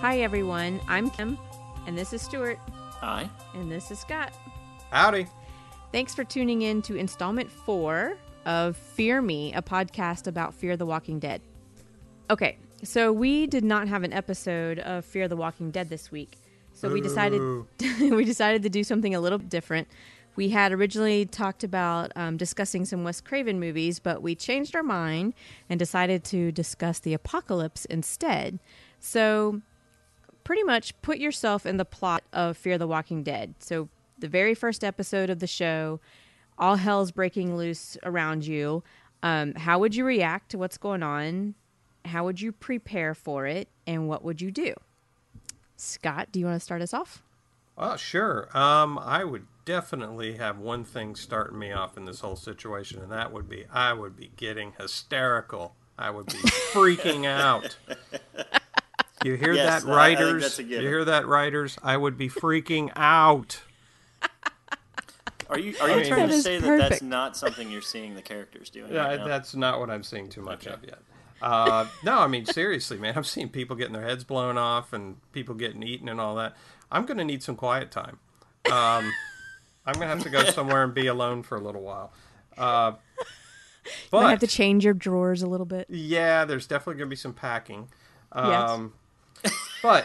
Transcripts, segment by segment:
Hi, everyone. I'm Kim, and this is Stuart. Hi. And this is Scott. Howdy. Thanks for tuning in to installment 4 of Fear Me, a podcast about Fear the Walking Dead. Okay, so we did not have an episode of Fear the Walking Dead this week, so we decided to do something a little different. We had originally talked about discussing some Wes Craven movies, but we changed our mind and decided to discuss the apocalypse instead. So pretty much put yourself in the plot of Fear the Walking Dead. So the very first episode of the show, all hell's breaking loose around you. How would you react to what's going on? How would you prepare for it? And what would you do? Scott, do you want to start us off? Oh, sure. I would definitely have one thing starting me off in this whole situation, and that would be I would be getting hysterical. I would be freaking out. You hear that, writers? You hear that, writers? I would be freaking out. Are you trying to say that that's not something you're seeing the characters doing? Yeah, right now? That's not what I'm seeing too much of yet. No, I mean, seriously, man, I'm seeing people getting their heads blown off and people getting eaten and all that. I'm going to need some quiet time. I'm going to have to go somewhere and be alone for a little while. But you might have to change your drawers a little bit. Yeah, there's definitely going to be some packing. Yes. But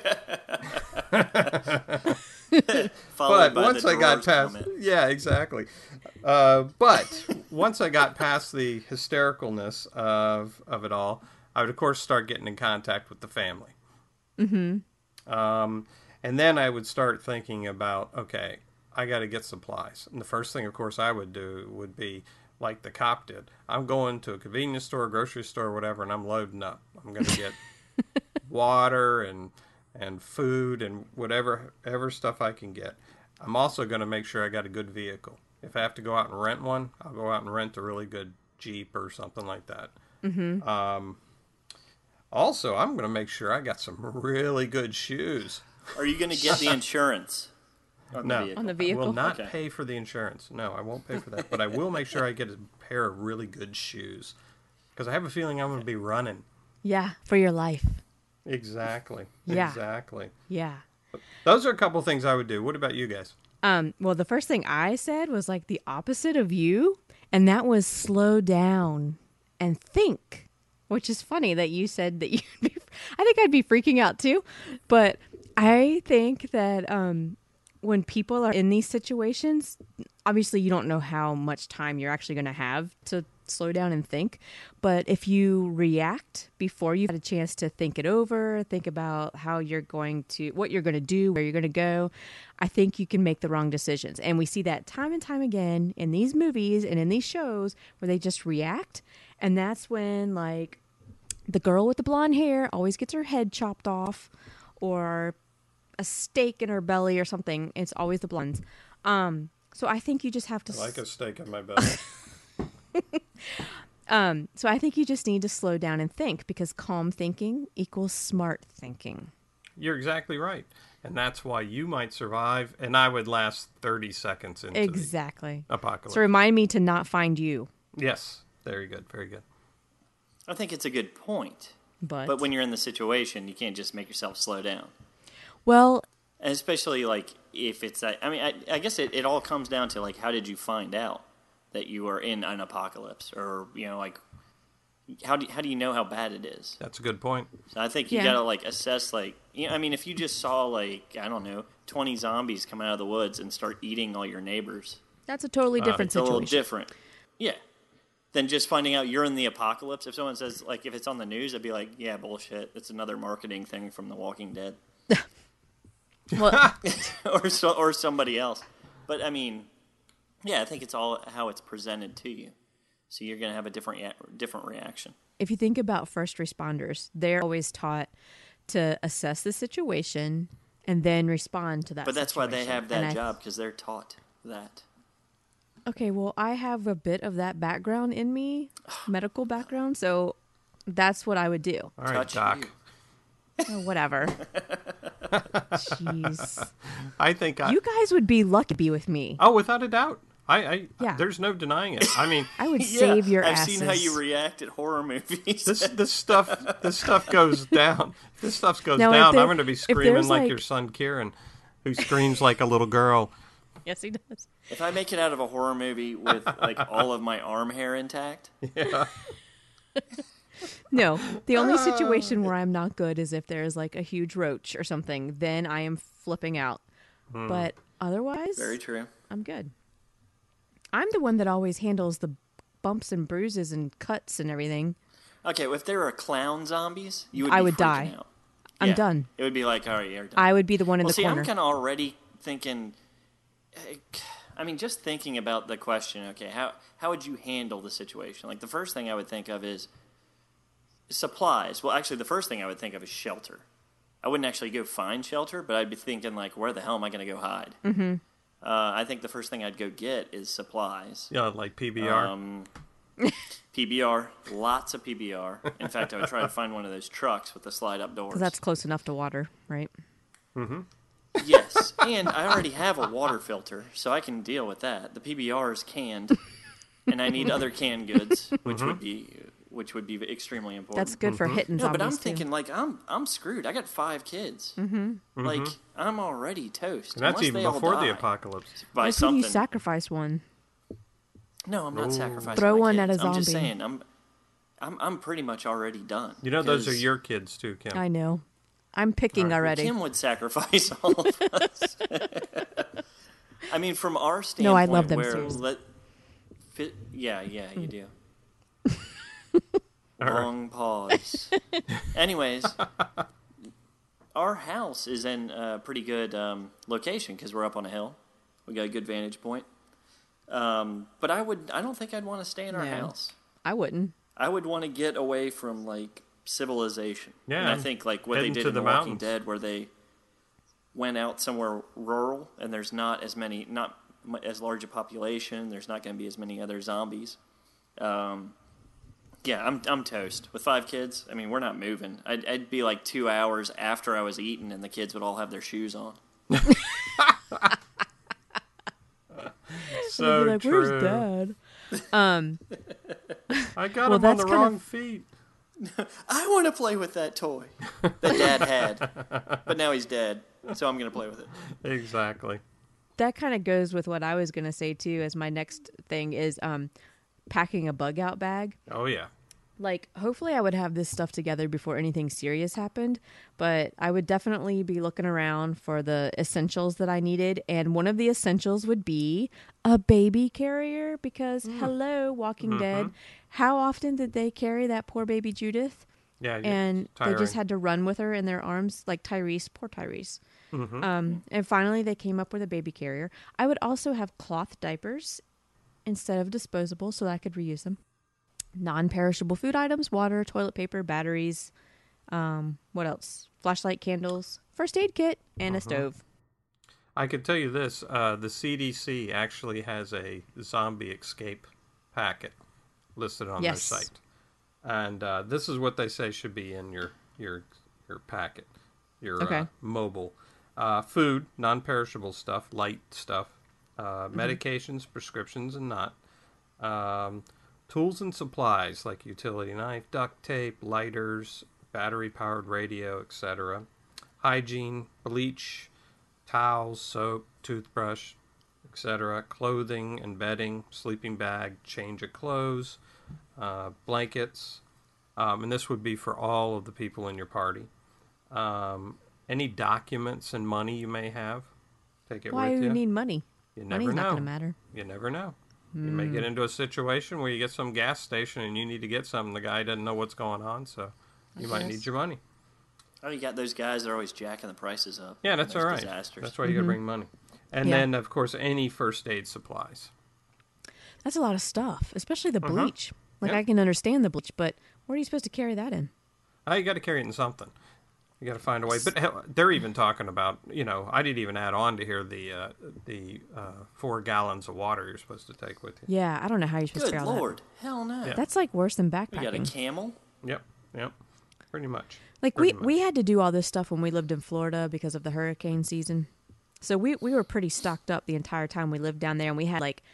once I got past, yeah, exactly. But once I got past the hystericalness of it all, I would of course start getting in contact with the family. Mm-hmm. And then I would start thinking about, okay, I got to get supplies. And the first thing, of course, I would do would be like the cop did. I'm going to a convenience store, grocery store, whatever, and I'm loading up. I'm going to get water and food and whatever stuff I can get. I'm also going to make sure I got a good vehicle. If I have to go out and rent one, I'll go out and rent a really good Jeep or something like that. Mm-hmm. Also, I'm going to make sure I got some really good shoes. Are you going to get the insurance on the vehicle? I will not pay for the insurance. No, I won't pay for that. But I will make sure I get a pair of really good shoes. Because I have a feeling I'm going to be running. Yeah, for your life. Exactly. Yeah. Exactly. Yeah. Those are a couple things I would do. What about you guys? Well, the first thing I said was like the opposite of you, and that was slow down and think, which is funny that you said that you'd be, I think I'd be freaking out too, but I think that when people are in these situations, obviously you don't know how much time you're actually going to have to slow down and think. But if you react before you've had a chance to think it over, think about how you're going to, what you're going to do, where you're going to go, I think you can make the wrong decisions. And we see that time and time again in these movies and in these shows where they just react. And that's when, like, the girl with the blonde hair always gets her head chopped off, or a steak in her belly or something. It's always the blondes. So I think you just have to... I like a steak in my belly. So I think you just need to slow down and think, because calm thinking equals smart thinking. You're exactly right. And that's why you might survive, and I would last 30 seconds into the apocalypse. So remind me to not find you. Yes. Very good. Very good. I think it's a good point. But when you're in the situation, you can't just make yourself slow down. Well... And especially, like, if it's... I mean, I guess it all comes down to, like, how did you find out that you are in an apocalypse? Or, you know, like, how do you know how bad it is? That's a good point. So I think you got to, like, assess, like... You know, I mean, if you just saw, like, I don't know, 20 zombies come out of the woods and start eating all your neighbors... That's a totally different situation. It's a little different. Yeah. Than just finding out you're in the apocalypse. If someone says, like, if it's on the news, I'd be like, yeah, bullshit. It's another marketing thing from The Walking Dead. Well, or somebody else. But, I mean, yeah, I think it's all how it's presented to you. So you're going to have a different reaction. If you think about first responders, they're always taught to assess the situation and then respond to that But that's situation. why they have that job, because they're taught that. Okay, well, I have a bit of that background in me, medical background, so that's what I would do. All right, Doc. You. Oh, whatever. Jeez. I think you guys would be lucky to be with me. Oh, without a doubt. Yeah. There's no denying it. I mean, I would save your I've asses. seen how you react at horror movies. this stuff goes down. This stuff goes Now, down. if I'm going to be screaming there's, like like- your son Kieran, who screams like a little girl. Yes, he does. If I make it out of a horror movie with like all of my arm hair intact, No, the only situation where I'm not good is if there's like a huge roach or something. Then I am flipping out. But otherwise, very true. I'm good. I'm the one that always handles the bumps and bruises and cuts and everything. Okay, well, if there were clown zombies, you would. I be would freaking die. Out. I'm Yeah. done. It would be like, all right, you're done. I would be the one in Well, the see, corner. I'm kind of already thinking. I mean, just thinking about the question. Okay, how would you handle the situation? Like the first thing I would think of is supplies. Well, actually, the first thing I would think of is shelter. I wouldn't actually go find shelter, but I'd be thinking like, where the hell am I going to go hide? Mm-hmm. I think the first thing I'd go get is supplies. Yeah, like PBR. PBR, lots of PBR. In fact, I would try to find one of those trucks with the slide-up doors. 'Cause that's close enough to water, right? Yes, and I already have a water filter, so I can deal with that. The PBR is canned, and I need other canned goods, which would be extremely important. That's good for hitting No, zombies but I'm too. thinking like I'm screwed. I got 5 kids. Like I'm already toast. And that's Unless even they all before the die apocalypse. by What if something. you sacrifice one? No, I'm not sacrificing. Throw my one at kids. a I'm just zombie. saying I'm pretty much already done. You know, those are 'Cause, your kids too, Kim. I know. I'm picking already. Kim would sacrifice all of us. I mean, from our standpoint, No, I love them, where seriously. yeah, you do. Long pause. Anyways, our house is in a pretty good location because we're up on a hill. We got a good vantage point. But I don't think I'd want to stay in our No. house. I wouldn't. I would want to get away from like civilization. Yeah, and I think like what they heading did to in the The Walking mountains. Dead, where they went out somewhere rural and there's not as as large a population. There's not going to be as many other zombies. Yeah, I'm toast with 5 kids. I mean, we're not moving. I'd be like 2 hours after I was eating, and the kids would all have their shoes on. So Like, true. where's Dad? I got Well, him on that's the kind wrong of- feet. I want to play with that toy that Dad had, but now he's dead, so I'm going to play with it. Exactly. That kind of goes with what I was going to say too. As my next thing is packing a bug out bag. Oh yeah. Like, hopefully I would have this stuff together before anything serious happened, but I would definitely be looking around for the essentials that I needed, and one of the essentials would be a baby carrier, because, hello, Walking Dead, how often did they carry that poor baby Judith? Yeah. And they just tiring. had to run with her in their arms, like Tyrese, poor Tyrese. And finally they came up with a baby carrier. I would also have cloth diapers instead of disposable so that I could reuse them. Non-perishable food items, water, toilet paper, batteries, what else? Flashlight, candles, first aid kit, and a stove. I can tell you this: the CDC actually has a zombie escape packet listed on Yes. their site, and this is what they say should be in your packet, your Okay. mobile food, non-perishable stuff, light stuff, medications, prescriptions, and not. Tools and supplies like utility knife, duct tape, lighters, battery-powered radio, etc. Hygiene, bleach, towels, soap, toothbrush, etc. Clothing and bedding, sleeping bag, change of clothes, blankets, and this would be for all of the people in your party. Any documents and money you may have, take it Why with do you. you need money? You never Money's know. not going to matter. You never know. You may get into a situation where you get some gas station and you need to get something. The guy doesn't know what's going on, so you might need your money. Oh, you got those guys that are always jacking the prices up. Yeah, that's Those all right. Disasters. That's why you got to bring money. And Yeah. then, of course, any first aid supplies. That's a lot of stuff, especially the bleach. Like, Yeah. I can understand the bleach, but where are you supposed to carry that in? You got to carry it in something. You got to find a way. But hell, they're even talking about, I didn't even add on to here the 4 gallons of water you're supposed to take with you. Yeah, I don't know how you're supposed Good to carry all Lord. Hell no. Yeah. that. That's like worse than We got a backpacking. camel? Yep. Pretty much. Like Pretty we had to do all this stuff when we lived in Florida because of the hurricane season. So we were pretty stocked up the entire time we lived down there, and we had like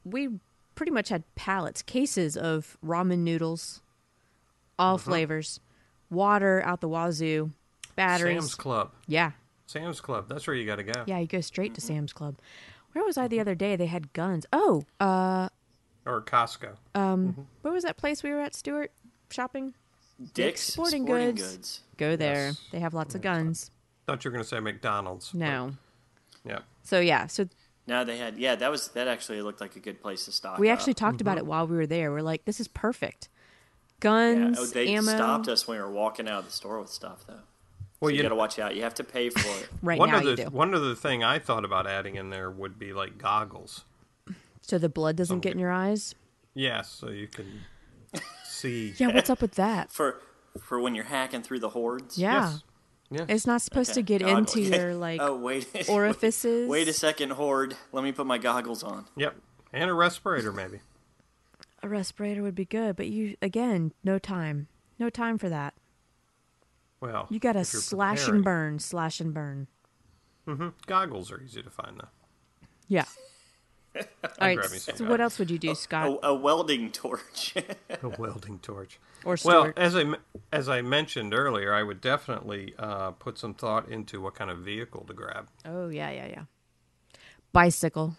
we pretty much had cases of ramen noodles, all flavors, water out the wazoo, batteries. Sam's Club. Yeah. Sam's Club. That's where you got to go. Yeah, you go straight to Sam's Club. Where was I the other day? They had guns. Oh, Or Costco. where was that place we were at, Stuart? Shopping? Dick's Sporting Goods. Go there. Yes. They have lots of guns. Thought you were going to say McDonald's. No. But, yeah. So, yeah. So No, they had. That actually looked like a good place to stock. we up. actually talked about it while we were there. We're like, this is perfect. Guns, Yeah. Oh, they ammo. stopped us when we were walking out of the store with stuff, though. Well, So you got to watch out. You have to pay for it. Right now you do. One other thing I thought about adding in there would be like goggles. So the blood doesn't get in your eyes? Yes, so you can see. Yeah, what's up with that? for when you're hacking through the hordes. Yeah. Yes. Yes. It's not supposed Okay. to get Goggles. into your, like, Oh, wait. orifices. Wait a second, horde. Let me put my goggles on. Yep. And a respirator, maybe. A respirator would be good, but again, no time. No time for that. Well, You gotta if you're slash and burn, slash and burn. Goggles are easy to find, though. Yeah. All right. grab me some So what else would you do, Scott? A welding torch. A welding torch. Or Well, Stuart? as I mentioned earlier, I would definitely put some thought into what kind of vehicle to grab. Oh, yeah. Bicycle.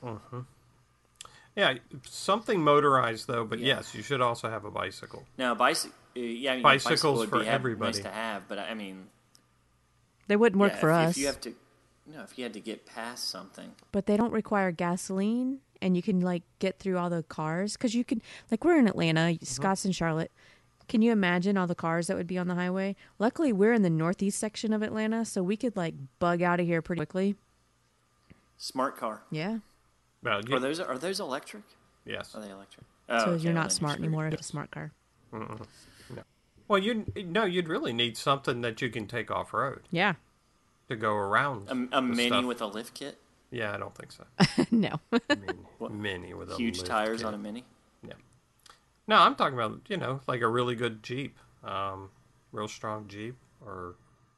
Yeah, something motorized though, but yes, you should also have a bicycle. Now, bicycle. Yeah, I mean, Bicycles bicycle would for be everybody. nice to have, but I mean, They wouldn't work yeah, for us. If you have to, if you had to get past something. But they don't require gasoline, and you can, like, get through all the cars. Because you can, like, we're in Atlanta, Scott's in Charlotte. Can you imagine all the cars that would be on the highway? Luckily, we're in the northeast section of Atlanta, so we could, like, bug out of here pretty quickly. Smart car. Yeah. Well, Are those electric? yes. Are they electric? So Oh, okay, you're well, not then smart screwed. anymore if it's a smart car. Well, you'd really need something that you can take off road Yeah. to go around. A mini stuff. with a lift kit. Yeah, I don't think so. No. Mini with a Huge lift tires kit. on a mini. Yeah. No, I'm talking about like a really good Jeep, real strong Jeep, or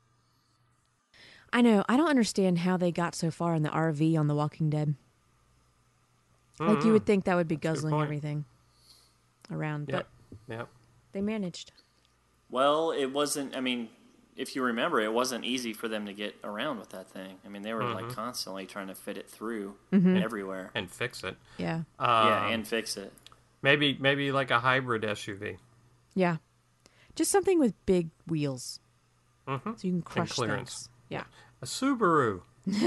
I know. I don't understand how they got so far in the RV on The Walking Dead. Like, you would think that would be That's a good guzzling point. everything around, yep, but yep. they managed. Well, it wasn't. I mean, if you remember, it wasn't easy for them to get around with that thing. I mean, they were like constantly trying to fit it through everywhere. And fix it. Yeah. Yeah, and fix it. Maybe like a hybrid SUV. Yeah. Just something with big wheels. So you can crush clearance. things. Yeah. A Subaru.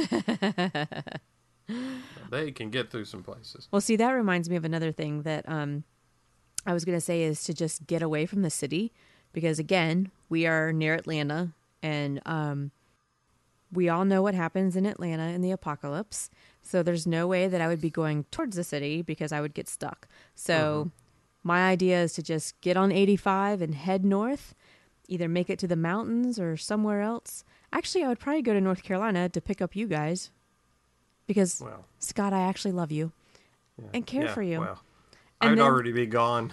They can get through some places. Well, see, that reminds me of another thing that I was going to say is to just get away from the city. Because, again, we are near Atlanta. And we all know what happens in Atlanta in the apocalypse. So there's no way that I would be going towards the city because I would get stuck. So my idea is to just get on 85 and head north. Either make it to the mountains or somewhere else. Actually, I would probably go to North Carolina to pick up you guys. Because, Well, Scott, I actually love you and care for you. Well, And I'd then- already be gone.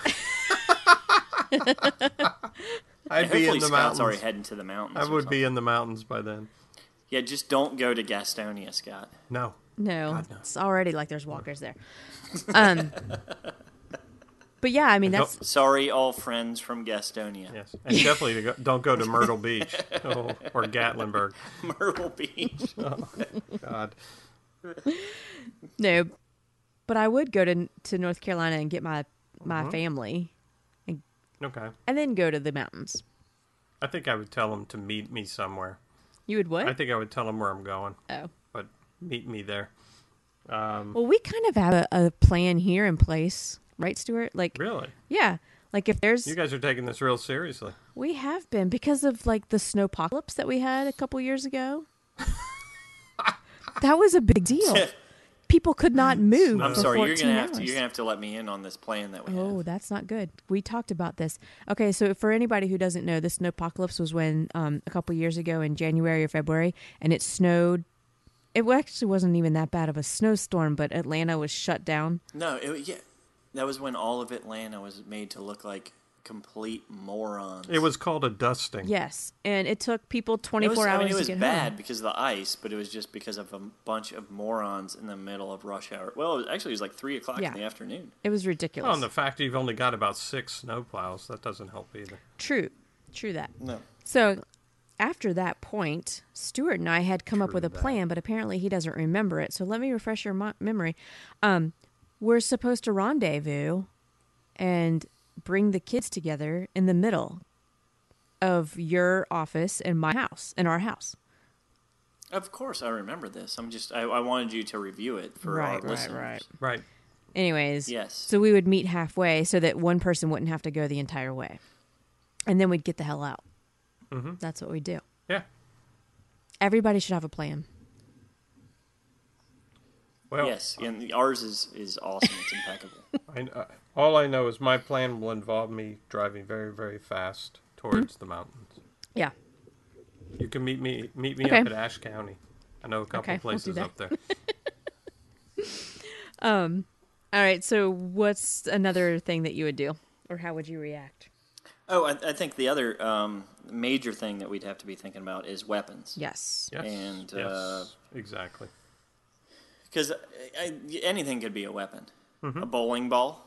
I'd be Hopefully, in the Scott's mountains. already heading to the mountains. I or would be something. in the mountains by then. Yeah, just don't go to Gastonia, Scott. No. No, God, no. it's already like there's walkers there. But yeah, I mean, that's Sorry, all friends from Gastonia. Yes. And definitely don't go to Myrtle Beach or Gatlinburg. Myrtle Beach. God. no. But I would go to North Carolina and get my family Okay. and then go to the mountains. I think I would tell them to meet me somewhere. You would what? I think I would tell them where I'm going, Oh. but meet me there. Well, we kind of have a plan here in place, right, Stuart? Like, Really? yeah. Like if there's, You guys are taking this real seriously. we have been because of like the snowpocalypse that we had a couple years ago. That was a big deal. People could not move. I'm for sorry, 14 hours. you're gonna have to let me in on this plan that we Oh, have. that's not good. We talked about this. Okay, so for anybody who doesn't know, the snowpocalypse was when a couple years ago in January or February, and it snowed. It actually wasn't even that bad of a snowstorm, but Atlanta was shut down. No, yeah, that was when all of Atlanta was made to look like complete morons. It was called a dusting. Yes, and it took people 24 hours I mean, it was to get bad home. because of the ice, but it was just because of a bunch of morons in the middle of rush hour. Well, it was like 3 o'clock Yeah. in the afternoon. It was ridiculous. Well, and the fact you've only got about 6 snowplows, that doesn't help either. True that. No. So after that point, Stuart and I had come up True with a that. plan, but apparently he doesn't remember it. So let me refresh your memory. We're supposed to rendezvous and bring the kids together in the middle of your office and my house and our house. Of course, I remember this. I wanted you to review it for our listeners. Right. Anyways, Yes. so we would meet halfway so that one person wouldn't have to go the entire way. And then we'd get the hell out. Mm-hmm. That's what we do. Yeah. Everybody should have a plan. Well, Yes, and ours is awesome. It's impeccable. all I know is my plan will involve me driving very, very fast towards the mountains. Yeah. You can meet me Okay. up at Ashe County. I know a couple Okay, we'll do places that. up there. All right. So what's another thing that you would do? Or how would you react? Oh, I think the other major thing that we'd have to be thinking about is weapons. Yes. Yes. And, yes, exactly. Because anything could be a weapon. A bowling ball,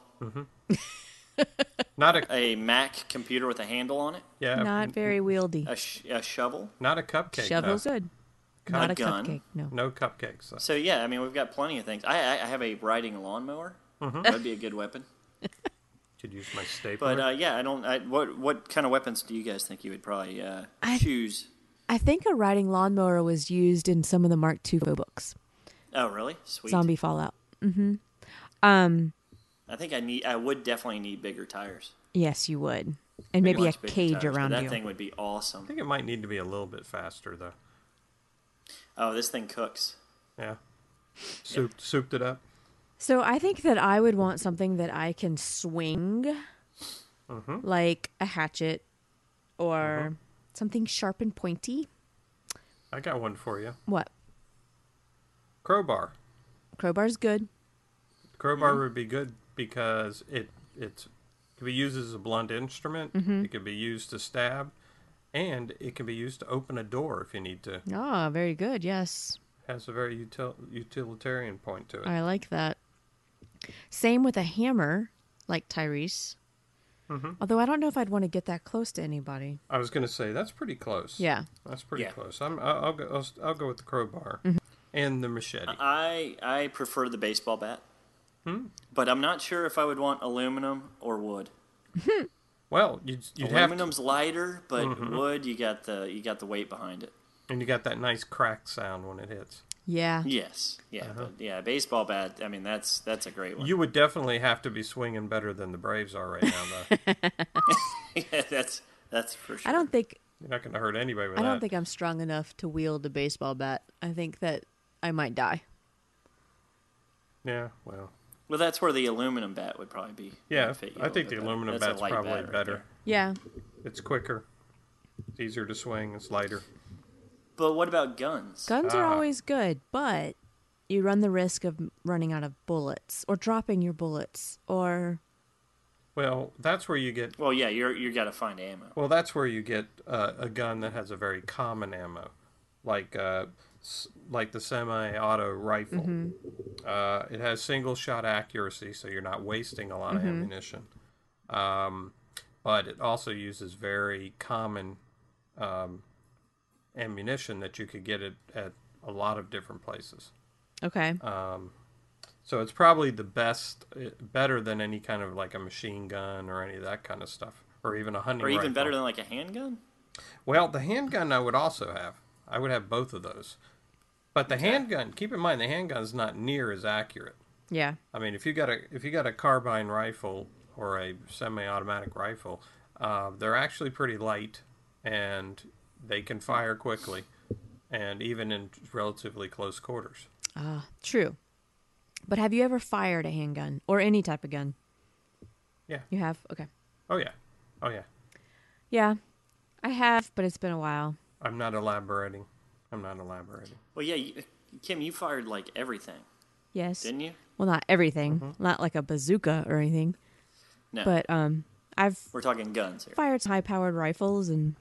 Not a Mac computer with a handle on it, Not very wieldy. a shovel. not a cupcake. Shovel's though. good. Not a gun. cupcake. No. No cupcakes. Though. So yeah, I mean we've got plenty of things. I have a riding lawnmower. That'd be a good weapon. Could use my stapler. But yeah, I don't. What kind of weapons do you guys think you would probably choose? I think a riding lawnmower was used in some of the Mark II books. Oh, really? Sweet. Zombie Fallout. I think I would definitely need bigger tires. Yes, you would. And maybe a Much bigger cage tires, but around that you. thing would be I awesome. think it might need to be a little bit faster though. Oh, this thing cooks. Yeah. Souped it up. So I think that I would want something that I can swing, like a hatchet or something sharp and pointy. I got one for you. What? Crowbar. Crowbar's good. Crowbar would be good because it can be used as a blunt instrument. It can be used to stab, and it can be used to open a door if you need to. Ah, very good. Yes. Has a very utilitarian point to it. I like that. Same with a hammer, like Tyrese. Although I don't know if I'd want to get that close to anybody. I was going to say that's pretty close. Yeah. That's pretty Yeah. close. I'll go with the crowbar and the machete. I prefer the baseball bat, but I'm not sure if I would want aluminum or wood. Well, you'd have to, Aluminum's lighter, but wood you got the weight behind it. and you got that nice crack sound when it hits. Yeah. Yes, yeah, but yeah, baseball bat. I mean, that's a great one. You would definitely have to be swinging better than the Braves are right now, though. Yeah, that's for sure. I don't think You're not going to hurt anybody with I that. don't think I'm strong enough to wield a baseball bat. I think that I might die. Yeah, well. Well, that's where the aluminum bat would probably be. Yeah, would fit you a I little think bit the better. aluminum That's a bat's light probably bat right better. there. Yeah. It's quicker. It's easier to swing. It's lighter. But what about guns? Guns are always good, but you run the risk of running out of bullets or dropping your bullets or Well, that's where you get. Well, yeah, you got to find ammo. Well, that's where you get a gun that has a very common ammo, like the semi-auto rifle. It has single shot accuracy, so you're not wasting a lot of ammunition. But it also uses very common ammunition that you could get at a lot of different places. okay. So it's probably the better than any kind of like a machine gun or any of that kind of stuff, or even a hunting Or even rifle. better than like a handgun? Well, the handgun I would also have. I would have both of those. But the handgun, keep in mind, the handgun's not near as accurate. Yeah. I mean, if you got a carbine rifle or a semi-automatic rifle, they're actually pretty light, and they can fire quickly, and even in relatively close quarters. True. But have you ever fired a handgun or any type of gun? Yeah. You have? Okay. Oh yeah. Oh yeah. Yeah. I have, but it's been a while. I'm not elaborating. Well, yeah, Kim, you fired like everything, Yes. didn't you? Well, not everything. Not like a bazooka or anything. No. But I've We're talking guns here. fired high-powered rifles and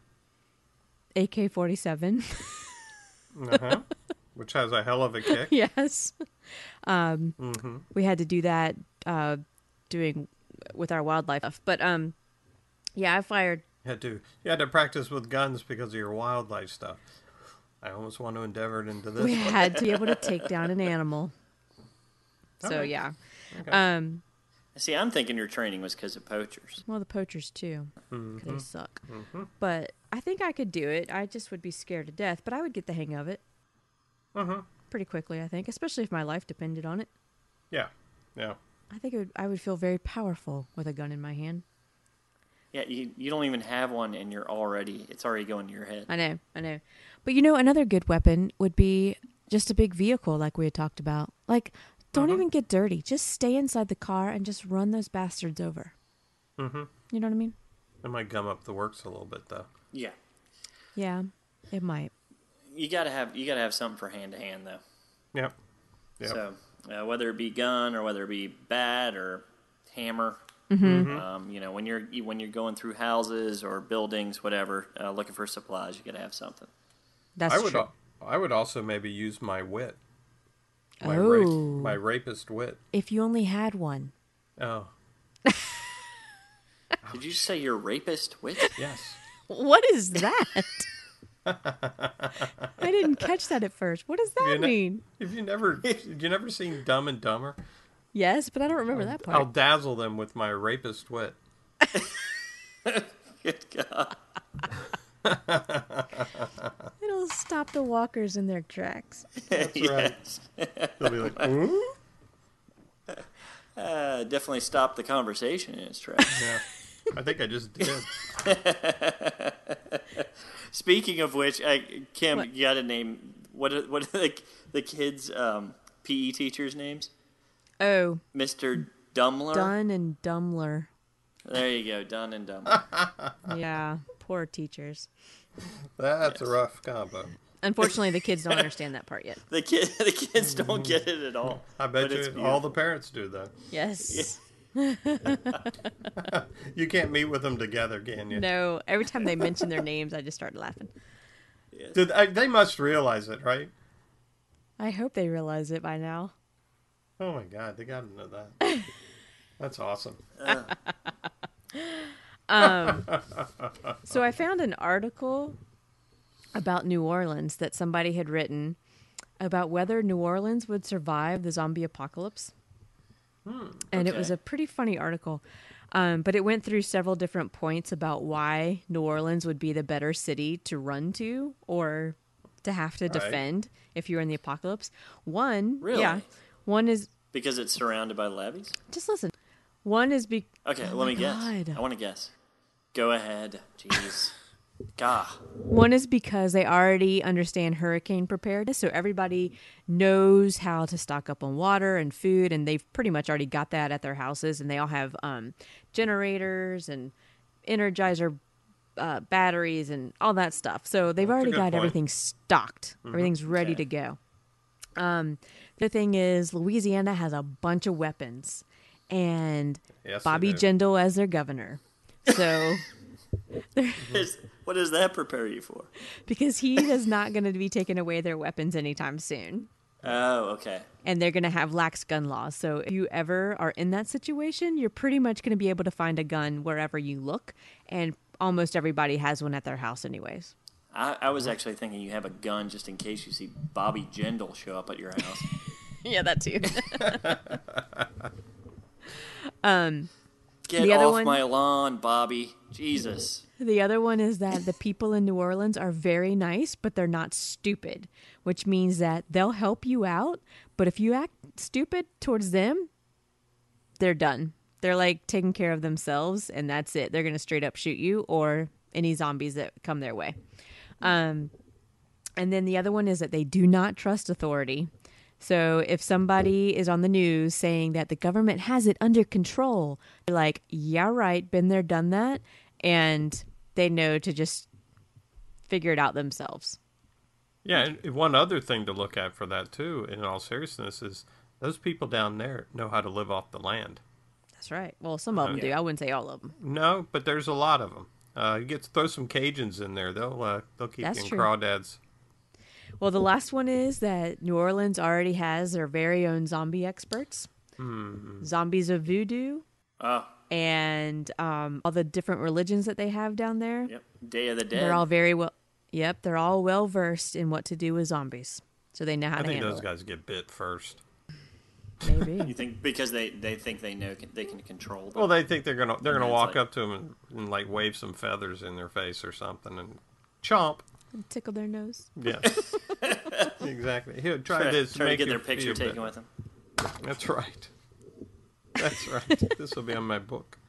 AK-47. Uh-huh. Which has a hell of a kick. Yes. We had to do that doing with our wildlife stuff. But yeah, I fired. You had to practice with guns because of your wildlife stuff. I almost want to endeavor it into this. We had to be able to take down an animal. So Okay. yeah. Okay. See, I'm thinking your training was because of poachers. Well, the poachers too. 'Cause they suck. But I think I could do it. I just would be scared to death, but I would get the hang of it pretty quickly, I think, especially if my life depended on it. Yeah. Yeah. I think I would feel very powerful with a gun in my hand. Yeah, you don't even have one, and it's already going to your head. I know. But another good weapon would be just a big vehicle like we had talked about. Like, don't even get dirty. Just stay inside the car and just run those bastards over. Mm-hmm. You know what I mean? It might gum up the works a little bit, though. Yeah, Yeah, it might. you gotta have something for hand to hand though. Yep. Yep. So whether it be gun or whether it be bat or hammer, when you're going through houses or buildings, whatever, looking for supplies, you gotta have something. That's true. I would also maybe use my wit. My rapist wit. If you only had one. Oh, Did you say you're rapist wit? yes. What is that? I didn't catch that at first. What does that mean? Have you never seen Dumb and Dumber? Yes, but I don't remember that part. I'll dazzle them with my rapist wit. Good God. It'll stop the walkers in their tracks. That's Yes. right. They'll be like, "Hmm?" Definitely stop the conversation in its tracks. Yeah. I think I just did. Speaking of which, Kim, What? you got to name what are the kids' PE teachers' names? Oh, Mr. Dumler. Dunn and Dumbler. There you go, Dunn and Dumler. Yeah, poor teachers. That's a rough combo. Unfortunately, the kids don't understand that part yet. the kids don't get it at all. I bet but it's you all beautiful. the parents do that. Yes. You can't meet with them together, can you? No, every time they mention their names, I just start laughing. They must realize it, right? I hope they realize it by now. Oh my God, they got to know that. That's awesome. So I found an article about New Orleans that somebody had written about whether New Orleans would survive the zombie apocalypse. And it was okay. a pretty funny article. But it went through several different points about why New Orleans would be the better city to run to or to have to defend if you were in the apocalypse. Really? Yeah. One is, Because it's surrounded by levees? just listen. One is Okay, Oh let my me guess. God. I want to guess. Go ahead. Jeez. God. One is because they already understand hurricane preparedness, so everybody knows how to stock up on water and food, and they've pretty much already got that at their houses, and they all have generators and Energizer batteries and all that stuff. So they've That's a already good got point. everything stocked. Everything's ready Okay. to go. The thing is, Louisiana has a bunch of weapons, and Yes, Bobby they do. Jindal as their governor. So... What does that prepare you for? because he is not going to be taking away their weapons anytime soon. Oh, okay. And they're going to have lax gun laws. So if you ever are in that situation, you're pretty much going to be able to find a gun wherever you look. And almost everybody has one at their house anyways. I was actually thinking you have a gun just in case you see Bobby Jindal show up at your house. Yeah, that too. Get The other off one- my lawn, Bobby. Jesus. The other one is that the people in New Orleans are very nice, but they're not stupid, which means that they'll help you out. But if you act stupid towards them, they're done. They're like taking care of themselves, and that's it. They're going to straight up shoot you or any zombies that come their way. And then the other one is that they do not trust authority. So if somebody is on the news saying that the government has it under control, they're like, yeah, right, been there, done that. And they know to just figure it out themselves. Yeah, and one other thing to look at for that, too, in all seriousness, is those people down there know how to live off the land. That's right. Well, some of them do. I wouldn't say all of them. No, but there's a lot of them. You get to throw some Cajuns in there. They'll keep That's you in true. crawdads. Well, the last one is that New Orleans already has their very own zombie experts. Zombies of voodoo. Oh, And all the different religions that they have down there. yep. Day of the Dead. They're all very well. Yep, they're all well versed in what to do with zombies, so they know how I to think handle those guys get bit first. You Maybe. think because they think they know they can control them. Well, they think they're gonna it's walk like- up to them and like wave some feathers in their face or something and chomp. Tickle their nose. Yes, exactly. Here, try this. Try to make get you their picture feel taken better. with them. That's right. That's right. This will be on my book.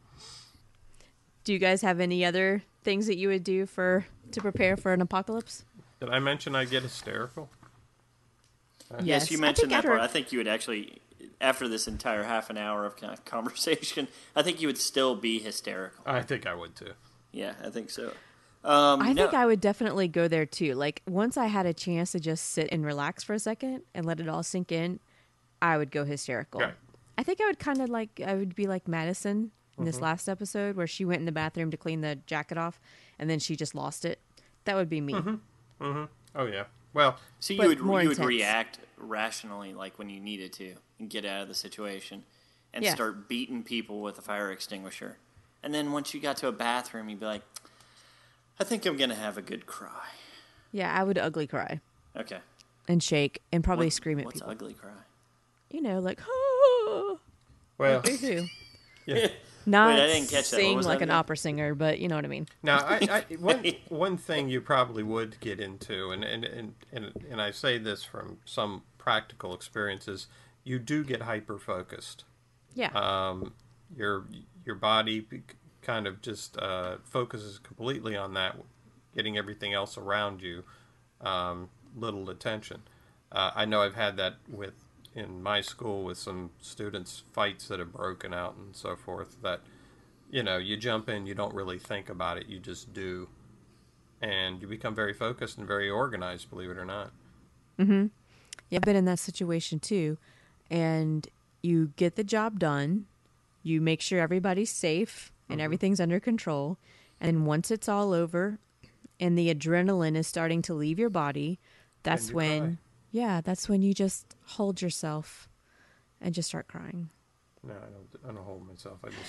Do you guys have any other things that you would do to prepare for an apocalypse? Did I mention I get hysterical? Yes, you I mentioned think that after- part. I think you would actually, after this entire half an hour of kind of conversation, I think you would still be hysterical. I think I would too. Yeah, I think so. I think I would definitely go there too. Like once I had a chance to just sit and relax for a second and let it all sink in, I would go hysterical. Right. I think I would kind of I would be like Madison in this last episode where she went in the bathroom to clean the jacket off and then she just lost it. That would be me. Oh yeah. Well, So But more you would intense. react rationally, like when you needed to, and get out of the situation, and Yeah. start beating people with a fire extinguisher. And then once you got to a bathroom, you'd be like, "I think I'm gonna have a good cry." Yeah, I would ugly cry Okay. and shake and probably What- scream at what's people. ugly cry? You know, like, oh, well. boo-hoo. Yeah. Not Wait, I didn't catch that. What sing was like that an again? opera singer, but you know what I mean. Now, one thing you probably would get into, and I say this from some practical experiences, you do get hyper focused. Yeah. Your body kind of just focuses completely on that, getting everything else around you little attention. I know I've had that in my school with some students, fights that have broken out and so forth, that you jump in, you don't really think about it, you just do, and you become very focused and very organized, believe it or not. Yeah, I've been in that situation too. And you get the job done, you make sure everybody's safe and everything's under control. And once it's all over and the adrenaline is starting to leave your body, that's you when, cry. that's when you just hold yourself and just start crying. No, I don't hold myself, I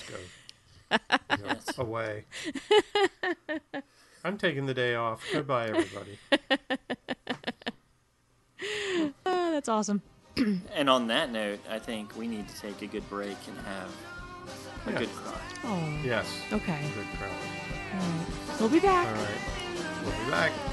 just go away. I'm taking the day off. Goodbye, everybody. Oh, that's awesome. And on that note, I think we need to take a good break and have a Yeah. good cry. Oh, Yes. okay. Good crowd. All right. We'll be back. All right. We'll be back.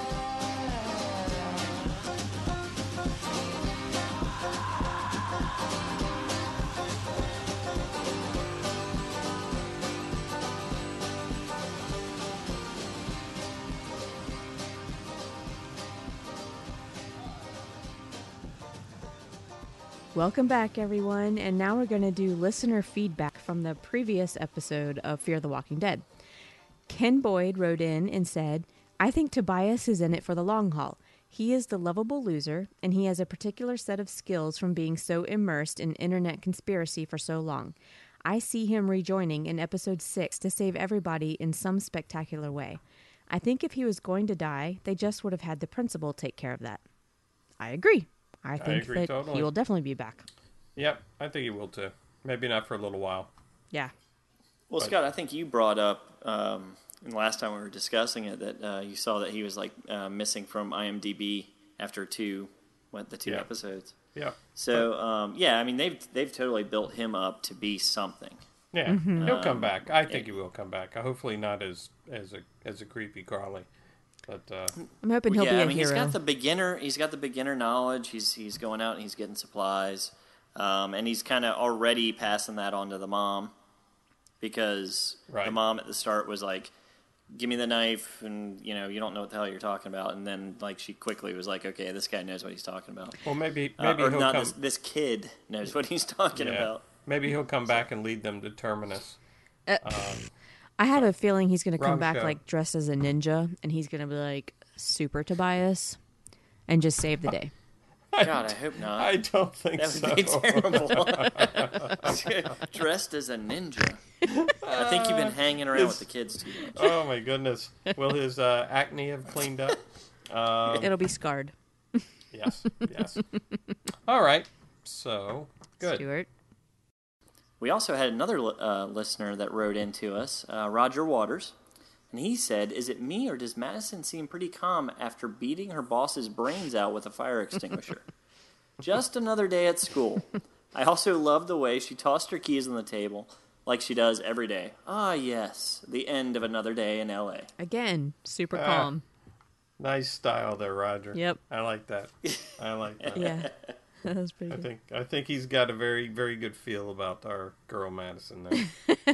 Welcome back, everyone. And now we're going to do listener feedback from the previous episode of Fear the Walking Dead. Ken Boyd wrote in and said, I think Tobias is in it for the long haul. He is the lovable loser, and he has a particular set of skills from being so immersed in internet conspiracy for so long. I see him rejoining in episode 6 to save everybody in some spectacular way. I think if he was going to die, they just would have had the principal take care of that. I agree. I think agree that totally. he will definitely be back. Yep, I think he will too. Maybe not for a little while. Yeah. Well, Scott, I think you brought up and last time we were discussing it that you saw that he was missing from IMDb after the two Yeah. episodes. Yeah. So I mean they've totally built him up to be something. Yeah, he'll come back. I think he will come back. Hopefully not as a creepy crawly, but I'm hoping he'll be a hero. he's got the beginner. He's got the beginner knowledge. He's going out and he's getting supplies, and he's kind of already passing that on to the mom, because Right. the mom at the start was like, "Give me the knife," and you don't know what the hell you're talking about. And then she quickly was like, "Okay, this guy knows what he's talking about." well, maybe Or he'll not come. this kid knows what he's talking Yeah. about. Maybe he'll come back and lead them to Terminus. I have a feeling he's going to come Wrong back show. dressed as a ninja, and he's going to be like Super Tobias, and just save the day. God, I hope not. I don't think That so. would be terrible. Dressed as a ninja. I think you've been hanging around with the kids too much. Oh my goodness! Will his acne have cleaned up? It'll be scarred. Yes. All right. So good. Stuart. We also had another listener that wrote into us, Roger Waters, and he said, "Is it me or does Madison seem pretty calm after beating her boss's brains out with a fire extinguisher? Just another day at school. I also love the way she tossed her keys on the table like she does every day. Ah, yes, the end of another day in L.A." Again, super calm. Nice style there, Roger. Yep. I like that. Yeah. That was pretty good. I think he's got a very, very good feel about our girl Madison there.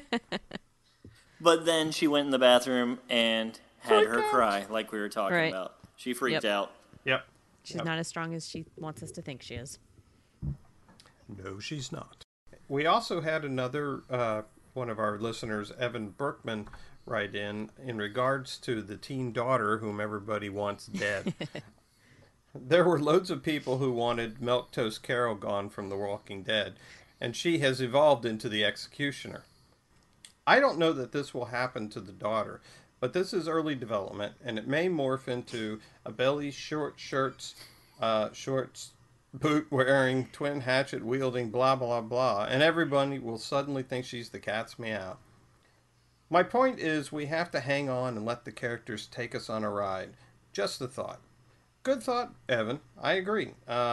But then she went in the bathroom and had her cry, like we were talking Right. about. She freaked out. Yep. She's not as strong as she wants us to think she is. No, she's not. We also had another one of our listeners, Evan Berkman, write in regards to the teen daughter whom everybody wants dead. There were loads of people who wanted Milquetoast Carol gone from The Walking Dead, and she has evolved into the executioner. I don't know that this will happen to the daughter, but this is early development, and it may morph into a belly shorts, boot wearing, twin hatchet wielding, blah blah blah, and everybody will suddenly think she's the cat's meow. My point is, we have to hang on and let the characters take us on a ride. Just a thought. Good thought, Evan. I agree.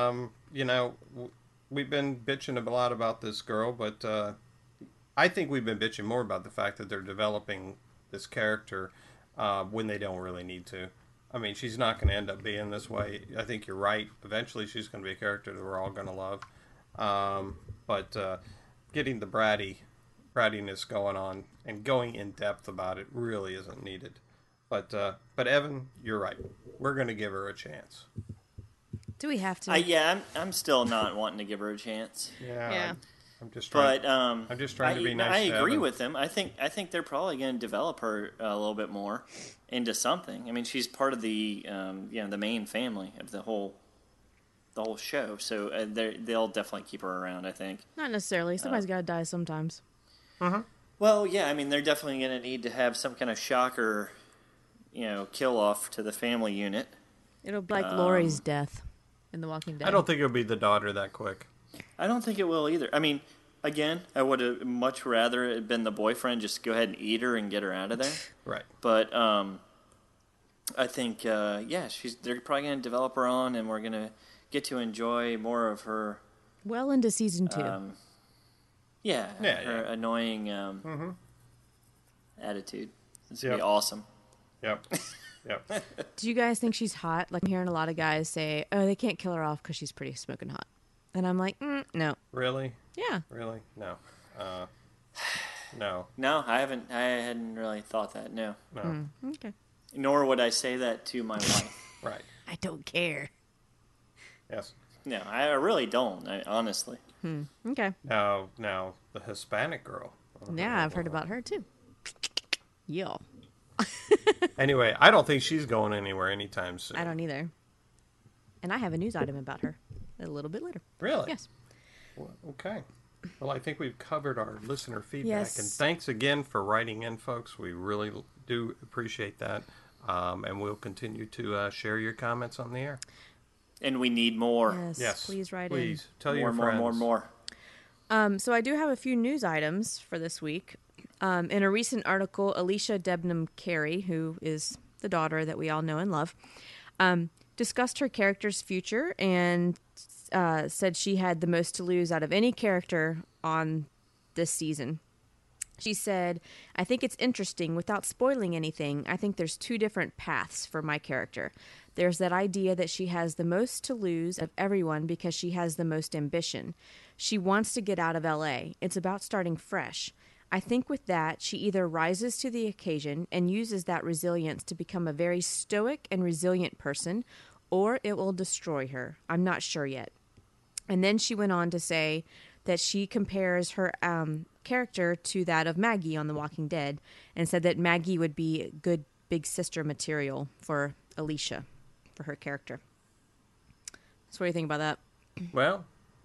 We've been bitching a lot about this girl, but I think we've been bitching more about the fact that they're developing this character when they don't really need to. I mean, she's not going to end up being this way. I think you're right. Eventually, she's going to be a character that we're all going to love. But getting the brattiness going on and going in depth about it really isn't needed. But Evan, you're right. We're going to give her a chance. Do we have to? I'm still not wanting to give her a chance. Yeah. I'm just trying. But I'm just trying to be nice. I agree Evan. with him. I think they're probably going to develop her a little bit more into something. I mean, she's part of the the main family of the whole show, so they'll definitely keep her around. I think. Not necessarily. Somebody's got to die sometimes. Well, yeah. I mean, they're definitely going to need to have some kind of shocker, kill off to the family unit. It'll be like Lori's death in The Walking Dead. I don't think it'll be the daughter that quick. I don't think it will either. I mean, again, I would have much rather it been the boyfriend just go ahead and eat her and get her out of there. Right. But I think, they're probably going to develop her on, and we're going to get to enjoy more of her. Well into season 2. Her annoying attitude. It's going to be awesome. Yep. Do you guys think she's hot? Like, I'm hearing a lot of guys say, oh, they can't kill her off because she's pretty smoking hot. And I'm like, no. Really? Yeah. Really? No. No. No, I hadn't really thought that, no. Okay. Nor would I say that to my wife. Right. I don't care. Yes. No, I really don't, honestly. Okay. Now, the Hispanic girl. Yeah, I've heard about her too. Yeah. Anyway, I don't think she's going anywhere anytime soon. I don't either. And I have a news item about her a little bit later. Really? Yes. Well, okay. Well, I think we've covered our listener feedback. Yes. And thanks again for writing in, folks. We really do appreciate that. And we'll continue to share your comments on the air. And we need more. Yes. Please write Please. in. Tell your friends. More. So I do have a few news items for this week. In a recent article, Alicia Debnam Carey, who is the daughter that we all know and love, discussed her character's future and said she had the most to lose out of any character on this season. She said, I think it's interesting. Without spoiling anything, I think there's two different paths for my character. There's that idea that she has the most to lose of everyone because she has the most ambition. She wants to get out of LA. It's about starting fresh. I think with that, she either rises to the occasion and uses that resilience to become a very stoic and resilient person, or it will destroy her. I'm not sure yet. And then she went on to say that she compares her character to that of Maggie on The Walking Dead and said that Maggie would be good big sister material for Alicia, for her character. So what do you think about that? Well,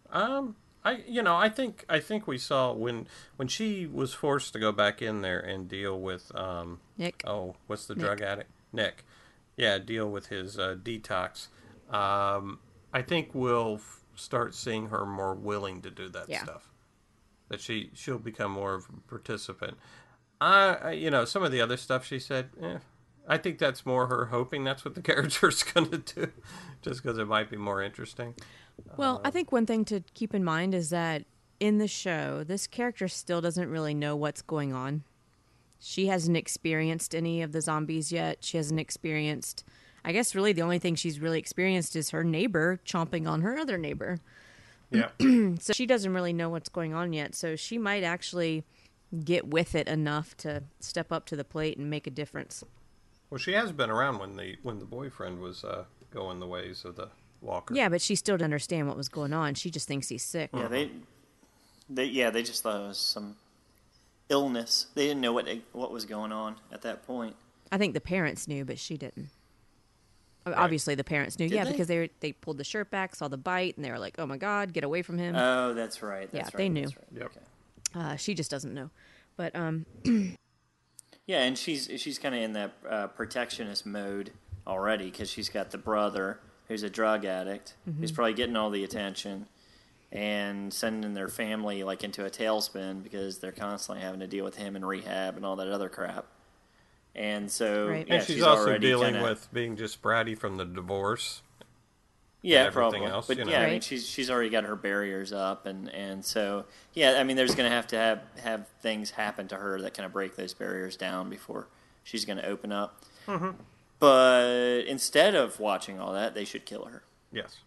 I think we saw when she was forced to go back in there and deal with Nick? what's the Nick. drug addict? Nick. Yeah, deal with his detox. I think we'll start seeing her more willing to do that stuff. That she'll become more of a participant. Some of the other stuff she said, I think that's more her hoping that's what the character's going to do, just because it might be more interesting. Well, I think one thing to keep in mind is that in the show, this character still doesn't really know what's going on. She hasn't experienced any of the zombies yet. She hasn't experienced, I guess really the only thing she's really experienced is her neighbor chomping on her other neighbor. Yeah. So she doesn't really know what's going on yet. So she might actually get with it enough to step up to the plate and make a difference. Well, she has been around when the boyfriend was going the ways of the walker. Yeah, but she still didn't understand what was going on. She just thinks he's sick. Yeah, they just thought it was some illness. They didn't know what was going on at that point. I think the parents knew, but she didn't. Right. Obviously, the parents knew. Did they? Because they pulled the shirt back, saw the bite, and they were like, "Oh my God, get away from him." Oh, that's right. That's Yeah, right. they knew. That's right. Yep. Okay. She just doesn't know. But Yeah, and she's kind of in that protectionist mode already because she's got the brother who's a drug addict who's probably getting all the attention and sending their family like into a tailspin because they're constantly having to deal with him in rehab and all that other crap. And so, Right. yeah, And she's also already dealing with being just bratty from the divorce. yeah, everything probably. else, But you know. yeah, I mean, Right. she's already got her barriers up, and so yeah, I mean, there's going to have things happen to her that kind of break those barriers down before she's going to open up. Mm-hmm. But instead of watching all that, they should kill her. Yes.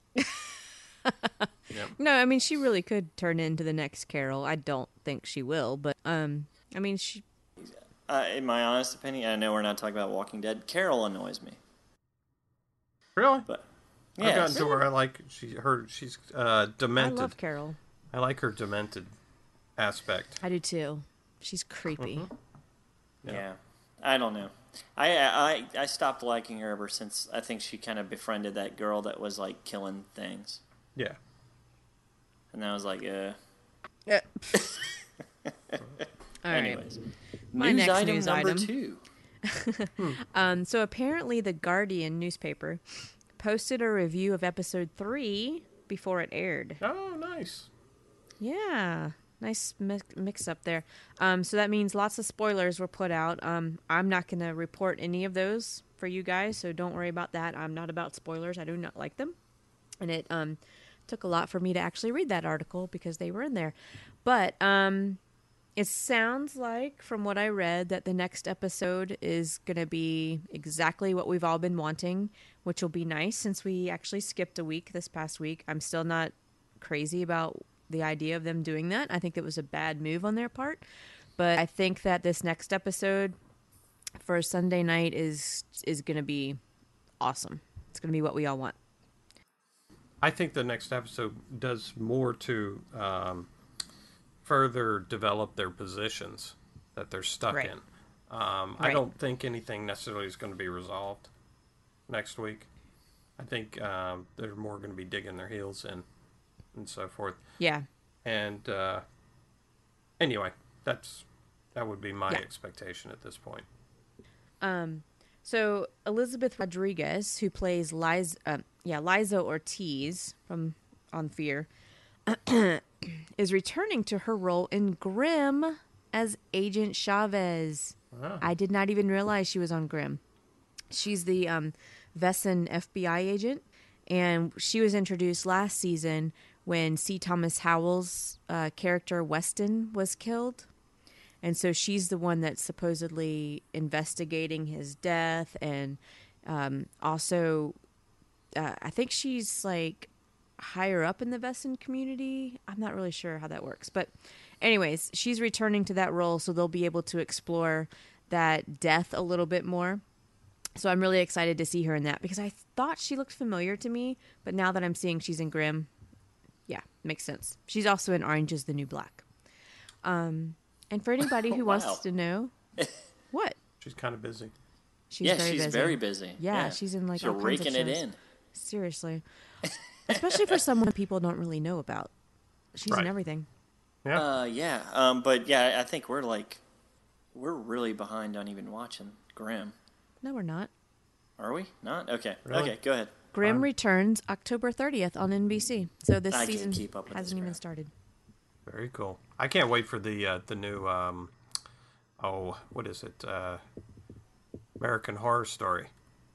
Yep. no, I mean, she really could turn into the next Carol. I don't think she will, but I mean, she. In my honest opinion, I know we're not talking about Walking Dead. Carol annoys me, Really? but I've yeah, gotten to where I like she's demented. I love Carol. I like her demented aspect. I do too. She's creepy. yeah. I don't know. I stopped liking her ever since I think she kind of befriended that girl that was like killing things, Yeah. and I was like, Yeah. All right. Anyways, My news next item news number item. 2. So apparently, the Guardian newspaper posted a review of episode 3 before it aired. Oh, nice. Yeah, nice mix up there. So that means lots of spoilers were put out. I'm not going to report any of those for you guys, so don't worry about that. I'm not about spoilers. I do not like them. And it took a lot for me to actually read that article because they were in there. But it sounds like, from what I read, that the next episode is going to be exactly what we've all been wanting, which will be nice since we actually skipped a week this past week. I'm still not crazy about the idea of them doing that. I think it was a bad move on their part. But I think that this next episode for Sunday night is going to be awesome. It's going to be what we all want. I think the next episode does more to further develop their positions that they're stuck Right. in. I don't think anything necessarily is going to be resolved next week. I think they're more going to be digging their heels in and so forth. Yeah. And anyway, that would be my Yeah. expectation at this point. So Elizabeth Rodriguez, who plays Liza Ortiz on Fear, is returning to her role in Grimm as Agent Chavez. Wow. I did not even realize she was on Grimm. She's the Vesson FBI agent, and she was introduced last season when C. Thomas Howell's character Weston was killed. And so she's the one that's supposedly investigating his death, and also I think she's like higher up in the Vesson community. I'm not really sure how that works, but anyways, she's returning to that role, so they'll be able to explore that death a little bit more. So I'm really excited to see her in that because I thought she looked familiar to me, but now that I'm seeing she's in Grimm, yeah, makes sense. She's also in Orange is the New Black. And for anybody who Wow. wants to know, what? She's kind of busy. She's yeah, very she's busy. very busy. Yeah, she's in like she's all kinds of raking it shows. in. Seriously. especially for someone people don't really know about. She's in Right. everything. Yeah. Yeah. But yeah, I think we're really behind on even watching Grimm. No, we're not. Are we? Not? Okay. Really? Okay, go ahead. Grimm returns October 30th on NBC. So this I can't season keep up with hasn't this even crap. started. Very cool. I can't wait for the new what is it? American Horror Story.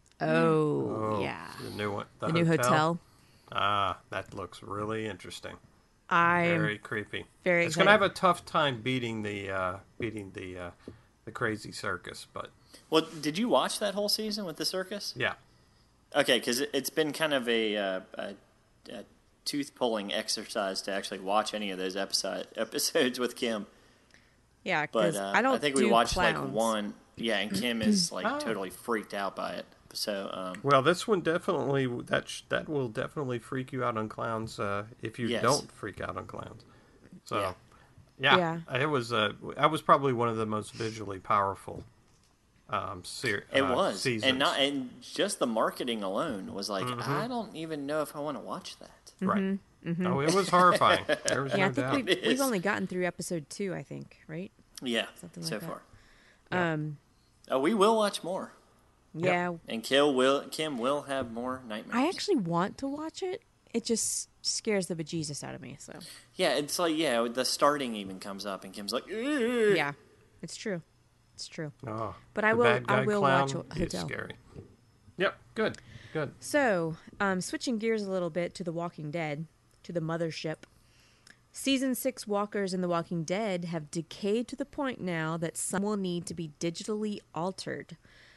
Oh, yeah. The new one. The new hotel. Ah, that looks really interesting. I'm Very creepy. very It's excited. gonna have a tough time beating the Crazy Circus, but Well, did you watch that whole season with the circus? yeah. Okay, because it's been kind of a tooth-pulling exercise to actually watch any of those episodes with Kim. Yeah, But because I don't think do we watched clowns. like one. Yeah, and Kim is like Oh. totally freaked out by it. So, Well, this one definitely that will definitely freak you out on clowns if you Yes. don't freak out on clowns. So, Yeah. yeah. It was that was probably one of the most visually powerful. it was, seasons. and just the marketing alone was like, I don't even know if I want to watch that. Right. Oh, it was horrifying. There was Yeah, I no doubt. think It we've is. only gotten through episode 2, I think, right? Yeah, Something so like that. far. Oh, we will watch more, Yeah, and Kim will have more nightmares. I actually want to watch it. It just scares the bejesus out of me. So Yeah, it's like the starting even comes up, and Kim's like, "Ugh." yeah, it's true. It's true. Oh, But I the will- bad I guy will clown watch is Hotel. scary. Yep. Good. Good. So, switching gears a little bit to The Walking Dead, to the mothership. Season 6 walkers in The Walking Dead have decayed to the point now that some will need to be digitally altered.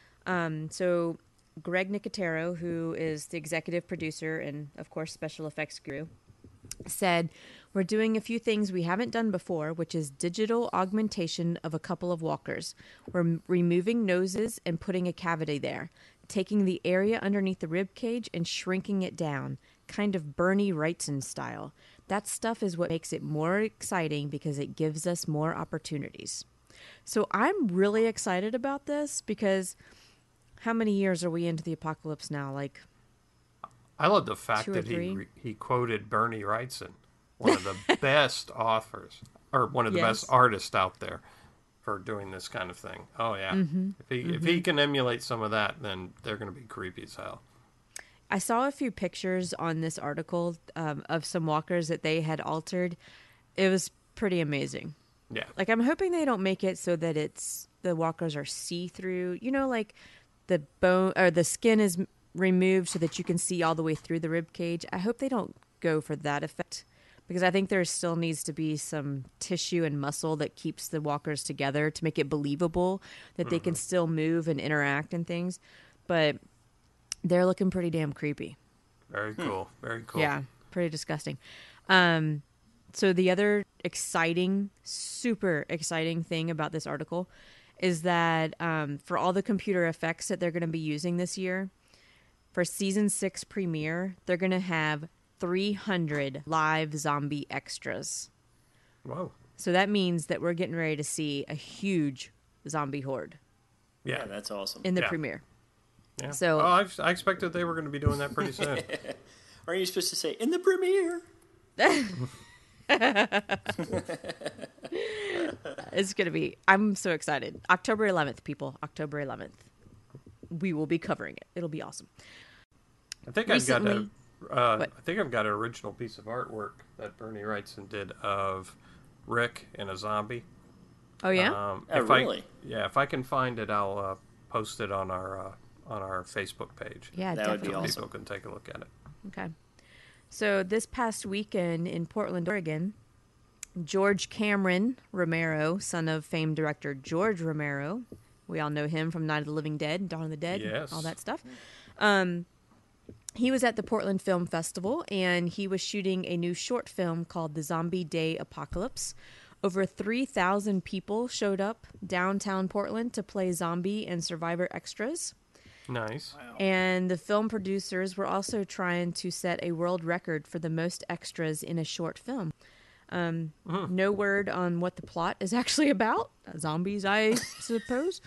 So, Greg Nicotero, who is the executive producer and, of course, special effects guru, said, "We're doing a few things we haven't done before, which is digital augmentation of a couple of walkers. We're removing noses and putting a cavity there, taking the area underneath the rib cage and shrinking it down, kind of Bernie Wrightson style. That stuff is what makes it more exciting because it gives us more opportunities." So I'm really excited about this because how many years are we into the apocalypse now? Like, I love the fact 2 or that 3? he quoted Bernie Wrightson, one of the best authors or one of the Yes. best artists out there for doing this kind of thing. Oh yeah, if he can emulate some of that, then they're going to be creepy as hell. I saw a few pictures on this article of some walkers that they had altered. It was pretty amazing. Yeah, Like, I'm hoping they don't make it so that the walkers are see-through. You know, like the bone or the skin is removed so that you can see all the way through the rib cage. I hope they don't go for that effect because I think there still needs to be some tissue and muscle that keeps the walkers together to make it believable that they can still move and interact and things. But they're looking pretty damn creepy. very cool, very cool. Yeah, pretty disgusting. So the other exciting, super exciting thing about this article is that for all the computer effects that they're going to be using this year, for season 6 premiere, they're going to have 300 live zombie extras. Whoa. So that means that we're getting ready to see a huge zombie horde Yeah, Yeah. that's awesome. in the Yeah. premiere. Yeah. So- I expected they were going to be doing that pretty soon. Are you supposed to say in the premiere? It's going to be, I'm so excited. October 11th, people. October 11th. We will be covering it. It'll be awesome. I think Recently- I think I've got an original piece of artwork that Bernie Wrightson did of Rick and a zombie. Oh, yeah? Oh, If really? if I can find it, I'll post it on our Facebook page. Yeah, That would be definitely. awesome. People can take a look at it. Okay. So this past weekend in Portland, Oregon, George Cameron Romero, son of famed director George Romero, we all know him from Night of the Living Dead, Dawn of the Dead, Yes. all that stuff. He was at the Portland Film Festival, and he was shooting a new short film called The Zombie Day Apocalypse. Over 3,000 people showed up downtown Portland to play zombie and survivor extras. Nice. And the film producers were also trying to set a world record for the most extras in a short film. No word on what the plot is actually about. Zombies, I suppose.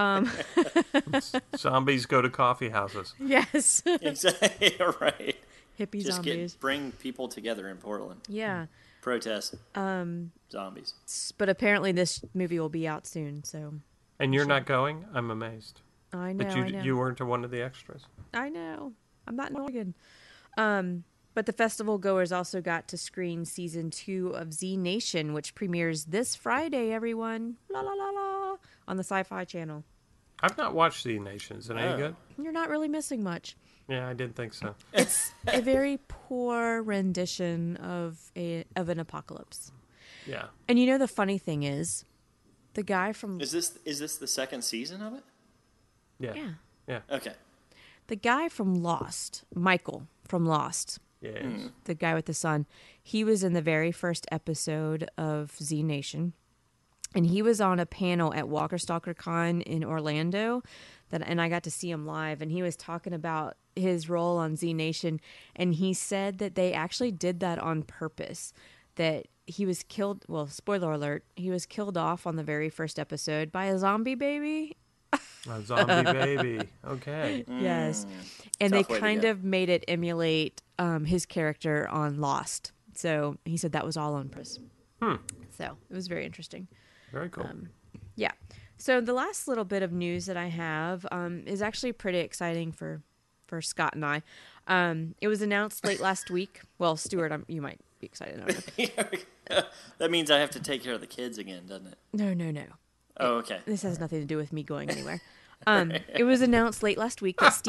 Zombies go to coffee houses. Yes. Exactly. Right. Hippie Just zombies. bring people together in Portland. Yeah. Protest zombies. But apparently this movie will be out soon, so And you're not going? I'm amazed. I know. But you weren't one of the extras. I know. I'm not in Oregon. But the festival goers also got to screen season 2 of Z Nation, which premieres this Friday, everyone. La la la la. On the Sci-Fi Channel. I've not watched Z Nation. Is it any good? You're not really missing much. Yeah, I didn't think so. It's a very poor rendition of an apocalypse. Yeah. And you know the funny thing is, the guy from Is this the second season of it? Yeah. Yeah. Okay. the guy from Lost, Michael from Lost, Yes. the guy with the sun, he was in the very first episode of Z Nation. And he was on a panel at Walker Stalker Con in Orlando, and I got to see him live. And he was talking about his role on Z Nation, and he said that they actually did that on purpose. That he was killed. Well, spoiler alert: he was killed off on the very first episode by a zombie baby. A zombie baby. Okay. Yes, and they Tough way to kind go. of made it emulate his character on Lost. So he said that was all on purpose. So it was very interesting. Very cool. Yeah. So the last little bit of news that I have is actually pretty exciting for Scott and I. It was announced late last week. Well, Stuart, you might be excited. I don't know. That means I have to take care of the kids again, doesn't it? No. Oh, okay. This has nothing to do with me going anywhere. It was announced late last week that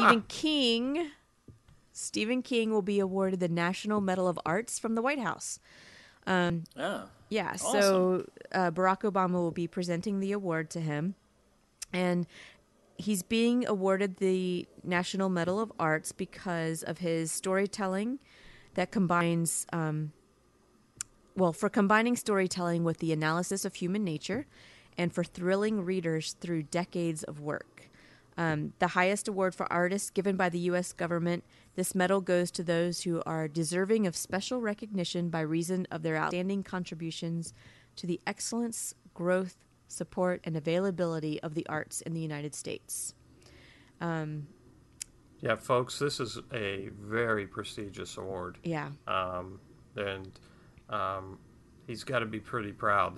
Stephen King will be awarded the National Medal of Arts from the White House. Oh. Yeah, Awesome. so Barack Obama will be presenting the award to him, and he's being awarded the National Medal of Arts because of his storytelling that combines, for combining storytelling with the analysis of human nature and for thrilling readers through decades of work. The highest award for artists given by the U.S. government, this medal goes to those who are deserving of special recognition by reason of their outstanding contributions to the excellence, growth, support, and availability of the arts in the United States. Yeah, folks, this is a very prestigious award. Yeah. And he's got to be pretty proud.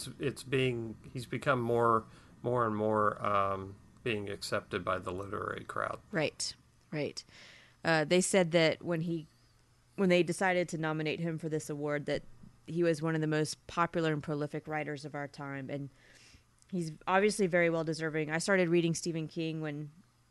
He's become more and more being accepted by the literary crowd. Right. They said that when they decided to nominate him for this award, that he was one of the most popular and prolific writers of our time, and he's obviously very well deserving. I started reading Stephen King when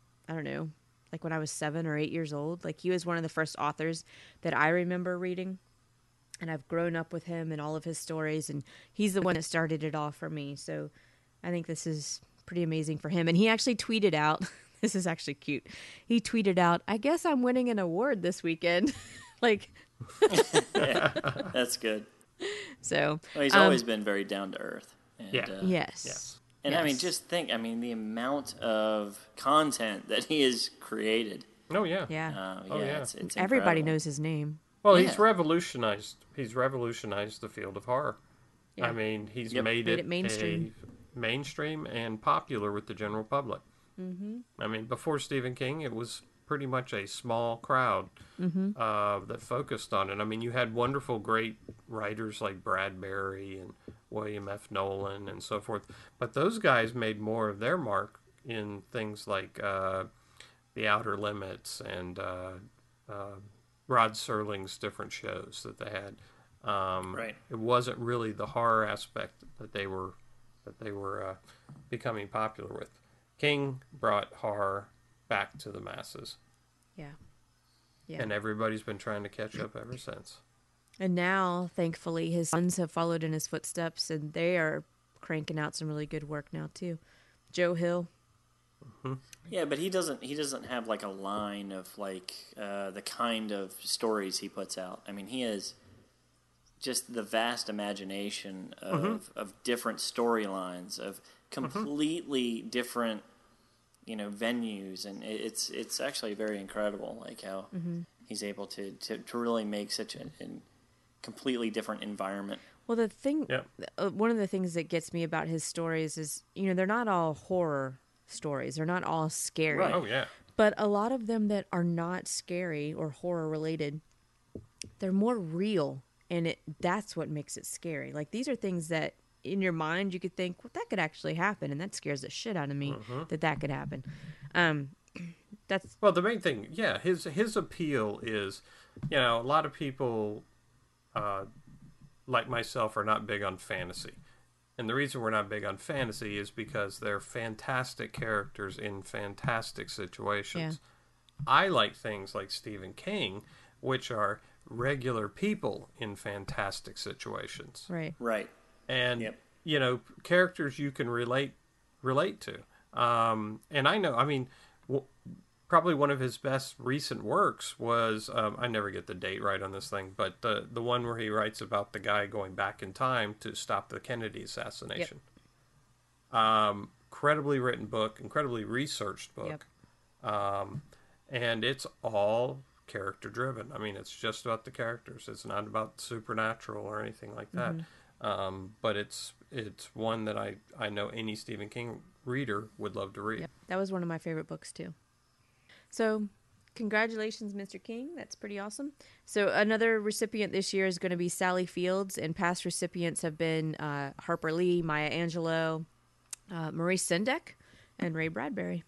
I was 7 or 8 years old. Like, he was one of the first authors that I remember reading, and I've grown up with him and all of his stories, and he's the one that started it all for me. So I think this is pretty amazing for him. And he actually tweeted out, this is actually cute. He tweeted out, "I guess I'm winning an award this weekend." Like, Yeah, that's good. so Well, he's always been very down to earth. And, Yeah. yes. Yes. And Yes. I mean, just think, the amount of content that he has created. Oh, yeah. Yeah. Oh, yeah. It's Everybody incredible. knows his name. Well, Yeah. he's revolutionized the field of horror. Yeah. I mean, he's Yep. made Made it it mainstream. mainstream and popular with the general public. Mm-hmm. I mean, before Stephen King, it was pretty much a small crowd that focused on it. I mean, you had wonderful, great writers like Bradbury and William F. Nolan and so forth, but those guys made more of their mark in things like The Outer Limits and Rod Serling's different shows that they had. Right. It wasn't really the horror aspect that they were becoming popular with. King brought horror back to the masses, Yeah. Yeah. and everybody's been trying to catch up ever since. And now, thankfully, his sons have followed in his footsteps, and they are cranking out some really good work now too. Joe Hill. Yeah, but he doesn't have like a line of like the kind of stories he puts out. I mean, he has just the vast imagination of different storylines, of completely different, venues, and it's actually very incredible, like how he's able to really make such a completely different environment. Well, the thing, Yep. one of the things that gets me about his stories is, they're not all horror stories. They're not all scary. Right. Oh yeah, But a lot of them that are not scary or horror related they're more real, and that's what makes it scary. Like, these are things that in your mind you could think, well, that could actually happen, and that scares the shit out of me that could happen. That's Well, the main thing, yeah, his appeal is, a lot of people like myself are not big on fantasy. And the reason we're not big on fantasy is because they're fantastic characters in fantastic situations. Yeah. I like things like Stephen King, which are regular people in fantastic situations. right. Right. And Yep. Characters you can relate to. And I know, probably one of his best recent works was I never get the date right on this thing, but the one where he writes about the guy going back in time to stop the Kennedy assassination. Incredibly written book, incredibly researched book. And it's all character driven. I mean, it's just about the characters. It's not about supernatural or anything like that. But it's one that I know any Stephen King reader would love to read. Yep. That was one of my favorite books too. So, congratulations, Mr. King. That's pretty awesome. So, another recipient this year is going to be Sally Fields, and past recipients have been Harper Lee, Maya Angelou, Maurice Sendak, and Ray Bradbury.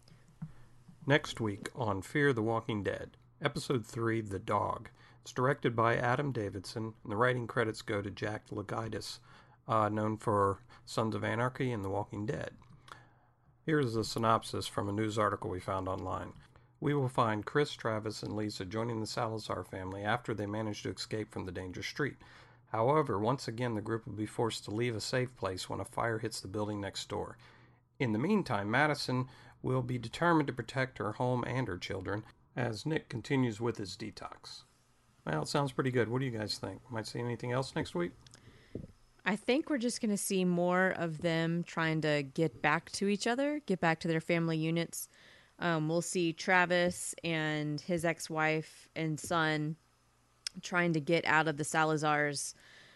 Next week on Fear the Walking Dead, Episode 3, The Dog. It's directed by Adam Davidson, and the writing credits go to Jack Lagaitis, known for Sons of Anarchy and The Walking Dead. Here's a synopsis from a news article we found online. We will find Chris, Travis, and Lisa joining the Salazar family after they manage to escape from the dangerous street. However, once again, the group will be forced to leave a safe place when a fire hits the building next door. In the meantime, Madison will be determined to protect her home and her children as Nick continues with his detox. Well, it sounds pretty good. What do you guys think? Might see anything else next week? I think we're just going to see more of them trying to get back to each other, get back to their family units. We'll see Travis and his ex-wife and son trying to get out of the Salazar's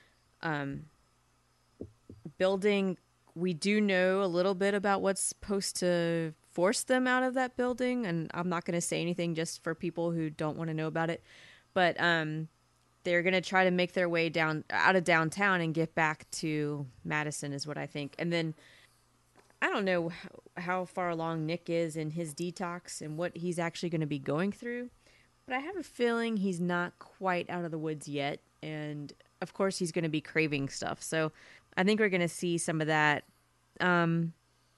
building. We do know a little bit about what's supposed to force them out of that building, and I'm not going to say anything just for people who don't want to know about it. But they're going to try to make their way down out of downtown and get back to Madison is what I think. And then I don't know how far along Nick is in his detox and what he's actually going to be going through, but I have a feeling he's not quite out of the woods yet. And of course he's going to be craving stuff. So I think we're going to see some of that. And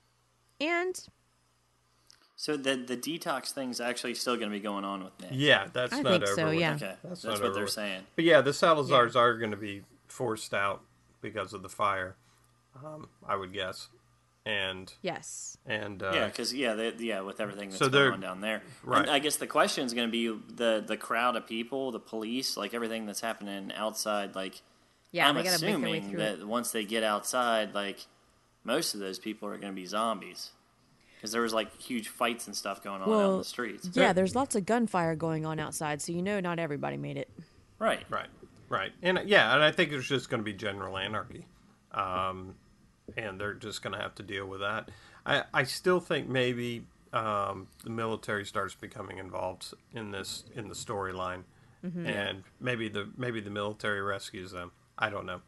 so the detox thing's actually still going to be going on with Nick. Yeah, that's I not think over so, with. yeah. Okay, That's that's what they're saying. But yeah, the Salazars are going to be forced out because of the fire, I would guess. And yes. and Yeah, because with everything that's So going they're- on down there, right. And I guess the question is going to be the crowd of people, the police, like everything that's happening outside. Like, Yeah, I'm they got to make their way assuming through that it. once they get outside, like most of those people are going to be zombies, because there was like huge fights and stuff going on out in the streets. Yeah, there's lots of gunfire going on outside, so not everybody made it. Right. right, and I think there's just going to be general anarchy, and they're just going to have to deal with that. I still think maybe the military starts becoming involved in the storyline, and maybe the military rescues them. I don't know.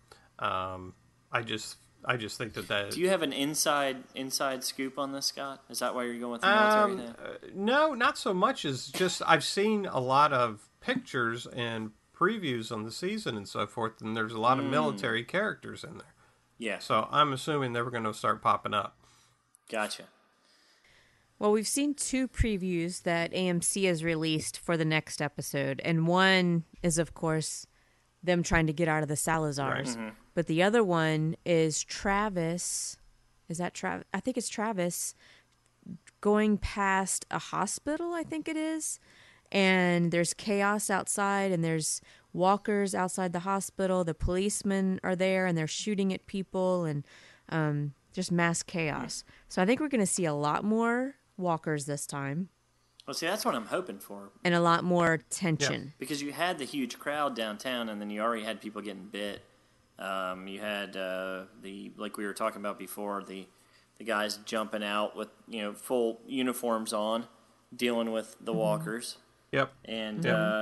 I just think that. Do you have an inside scoop on this, Scott? Is that why you're going with the military now? No, not so much as just I've seen a lot of pictures and previews on the season and so forth, and there's a lot of military characters in there. Yeah. So I'm assuming they were going to start popping up. Gotcha. Well, we've seen 2 previews that AMC has released for the next episode, and one is, of course, them trying to get out of the Salazars. Right. But the other one is Travis. Is that Travis? I think it's Travis going past a hospital, I think it is. And there's chaos outside, and there's walkers outside the hospital. The policemen are there, and they're shooting at people, and just mass chaos. So I think we're going to see a lot more walkers this time. Well, see, that's what I'm hoping for. And a lot more tension. Because you had the huge crowd downtown, and then you already had people getting bit. You had like we were talking about before, the guys jumping out with full uniforms on, dealing with the walkers. Yep. And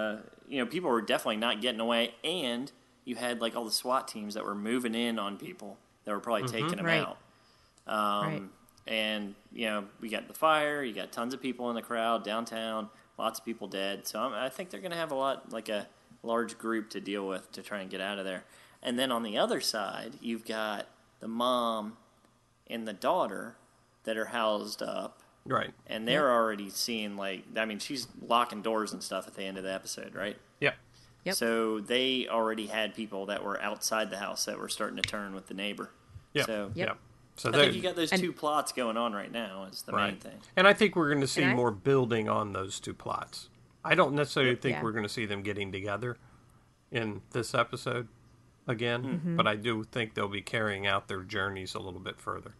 people were definitely not getting away, and you had like all the SWAT teams that were moving in on people that were probably taking them Right. out. Right. And we got the fire. You got tons of people in the crowd downtown. Lots of people dead. So I think they're going to have a large group to deal with to try and get out of there. And then on the other side, you've got the mom and the daughter that are housed up. Right. And they're already seeing, she's locking doors and stuff at the end of the episode, right? Yep. Yep. So they already had people that were outside the house that were starting to turn with the neighbor. Yep. So Yep. So I think you got those two plots going on right now is the main thing. And I think we're going to see more building on those two plots. I don't necessarily think we're going to see them getting together in this episode again, but I do think they'll be carrying out their journeys a little bit further.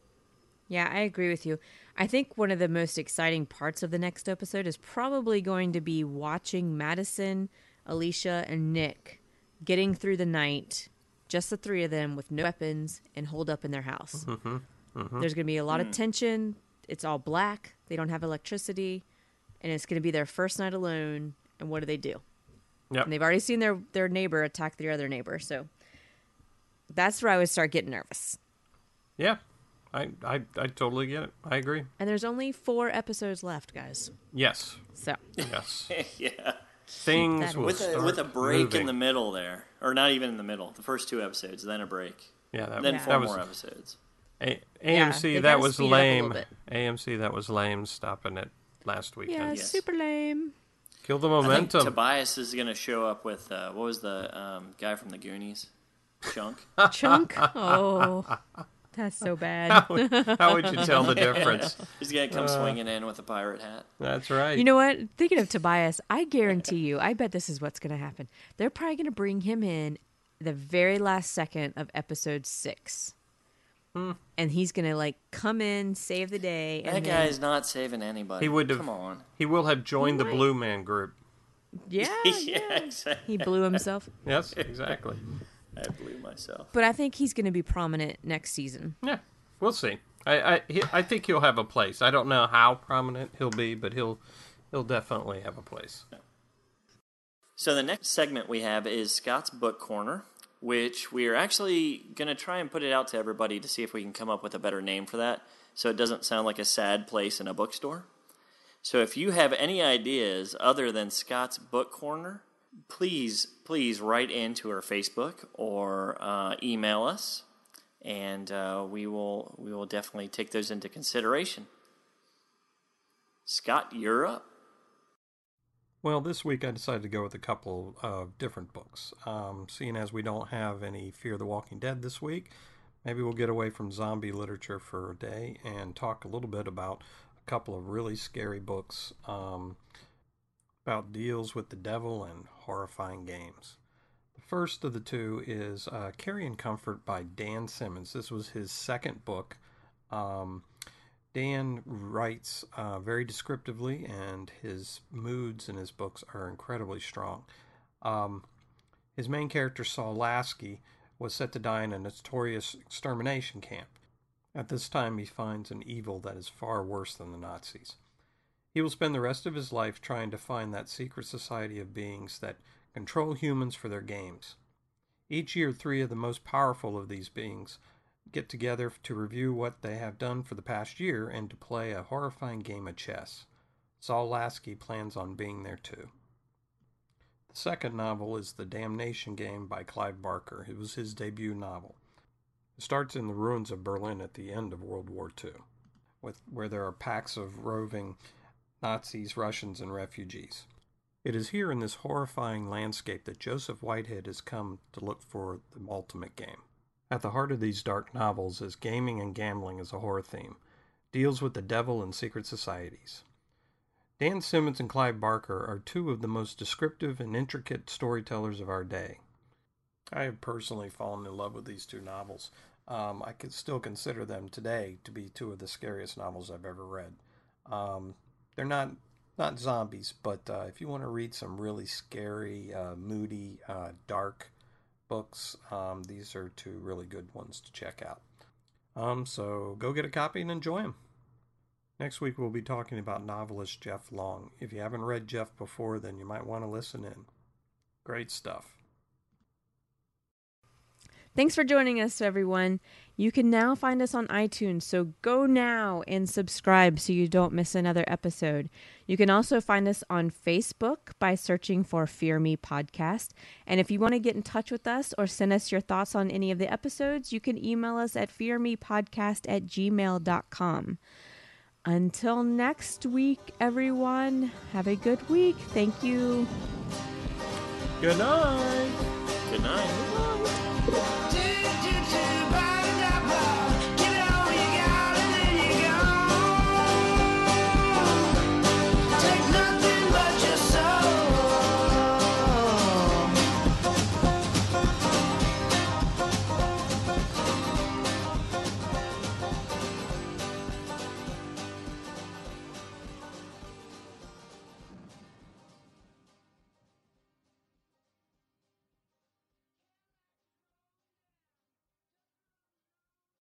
Yeah, I agree with you. I think one of the most exciting parts of the next episode is probably going to be watching Madison, Alicia, and Nick getting through the night, just the three of them with no weapons and holed up in their house. There's going to be a lot of tension. It's all black. They don't have electricity. And it's going to be their first night alone. And what do? Yep. And they've already seen their neighbor attack their other neighbor. So that's where I would start getting nervous. Yeah. I totally get it. I agree. And there's only 4 episodes left, guys. Yes. So Yes. Yeah. Things will start with a break moving. in the middle there. Or not even in the middle. The first 2 episodes, then a break. Yeah, Then 4 that was more episodes. AMC. they That gotta was speed it up a little lame. bit. AMC. That was lame. Stopping it last weekend. yeah, Yes. super lame. Kill the I think momentum. Tobias is going to show up with, what was the guy from the Goonies? Chunk? Chunk. Oh, that's so bad. How would you tell the difference? He's going to come swinging in with a pirate hat. That's right. You know what? Thinking of Tobias, I guarantee you, I bet this is what's going to happen. They're probably going to bring him in the very last second of episode 6. And he's going to come in, save the day. That And guy's not saving anybody. He would have. Come on. He will have joined the might. Blue Man Group. Yeah, Yeah, exactly. he blew himself. Yes, exactly. I blew myself. But I think he's going to be prominent next season. Yeah, we'll see. I think he'll have a place. I don't know how prominent he'll be, but he'll definitely have a place. So the next segment we have is Scott's Book Corner, which we are actually going to try and put it out to everybody to see if we can come up with a better name for that, so it doesn't sound like a sad place in a bookstore. So if you have any ideas other than Scott's Book Corner, please write into our Facebook or email us, and we will definitely take those into consideration. Scott, you're up. Well, this week I decided to go with a couple of different books. Seeing as we don't have any Fear the Walking Dead this week, maybe we'll get away from zombie literature for a day and talk a little bit about a couple of really scary books about deals with the devil and horrifying games. The first of the two is Carry and Comfort by Dan Simmons. This was his second book. Dan writes very descriptively, and his moods in his books are incredibly strong. His main character, Saul Lasky, was set to die in a notorious extermination camp. At this time, he finds an evil that is far worse than the Nazis. He will spend the rest of his life trying to find that secret society of beings that control humans for their games. Each year, 3 of the most powerful of these beings get together to review what they have done for the past year and to play a horrifying game of chess. Saul Lasky plans on being there too. The second novel is The Damnation Game by Clive Barker. It was his debut novel. It starts in the ruins of Berlin at the end of World War II, where there are packs of roving Nazis, Russians, and refugees. It is here in this horrifying landscape that Joseph Whitehead has come to look for the ultimate game. At the heart of these dark novels is gaming and gambling as a horror theme, deals with the devil and secret societies. Dan Simmons and Clive Barker are 2 of the most descriptive and intricate storytellers of our day. I have personally fallen in love with these 2 novels. I could still consider them today to be 2 of the scariest novels I've ever read. They're not zombies, but if you want to read some really scary, moody, dark books, these are 2 really good ones to check out. So go get a copy and enjoy them. Next week, we'll be talking about novelist Jeff Long. If you haven't read Jeff before, then you might want to listen in. Great stuff. Thanks for joining us, everyone. You can now find us on iTunes, so go now and subscribe so you don't miss another episode. You can also find us on Facebook by searching for Fear Me Podcast. And if you want to get in touch with us or send us your thoughts on any of the episodes, you can email us at fearmepodcast@gmail.com. Until next week, everyone, have a good week. Thank you. Good night. Good night.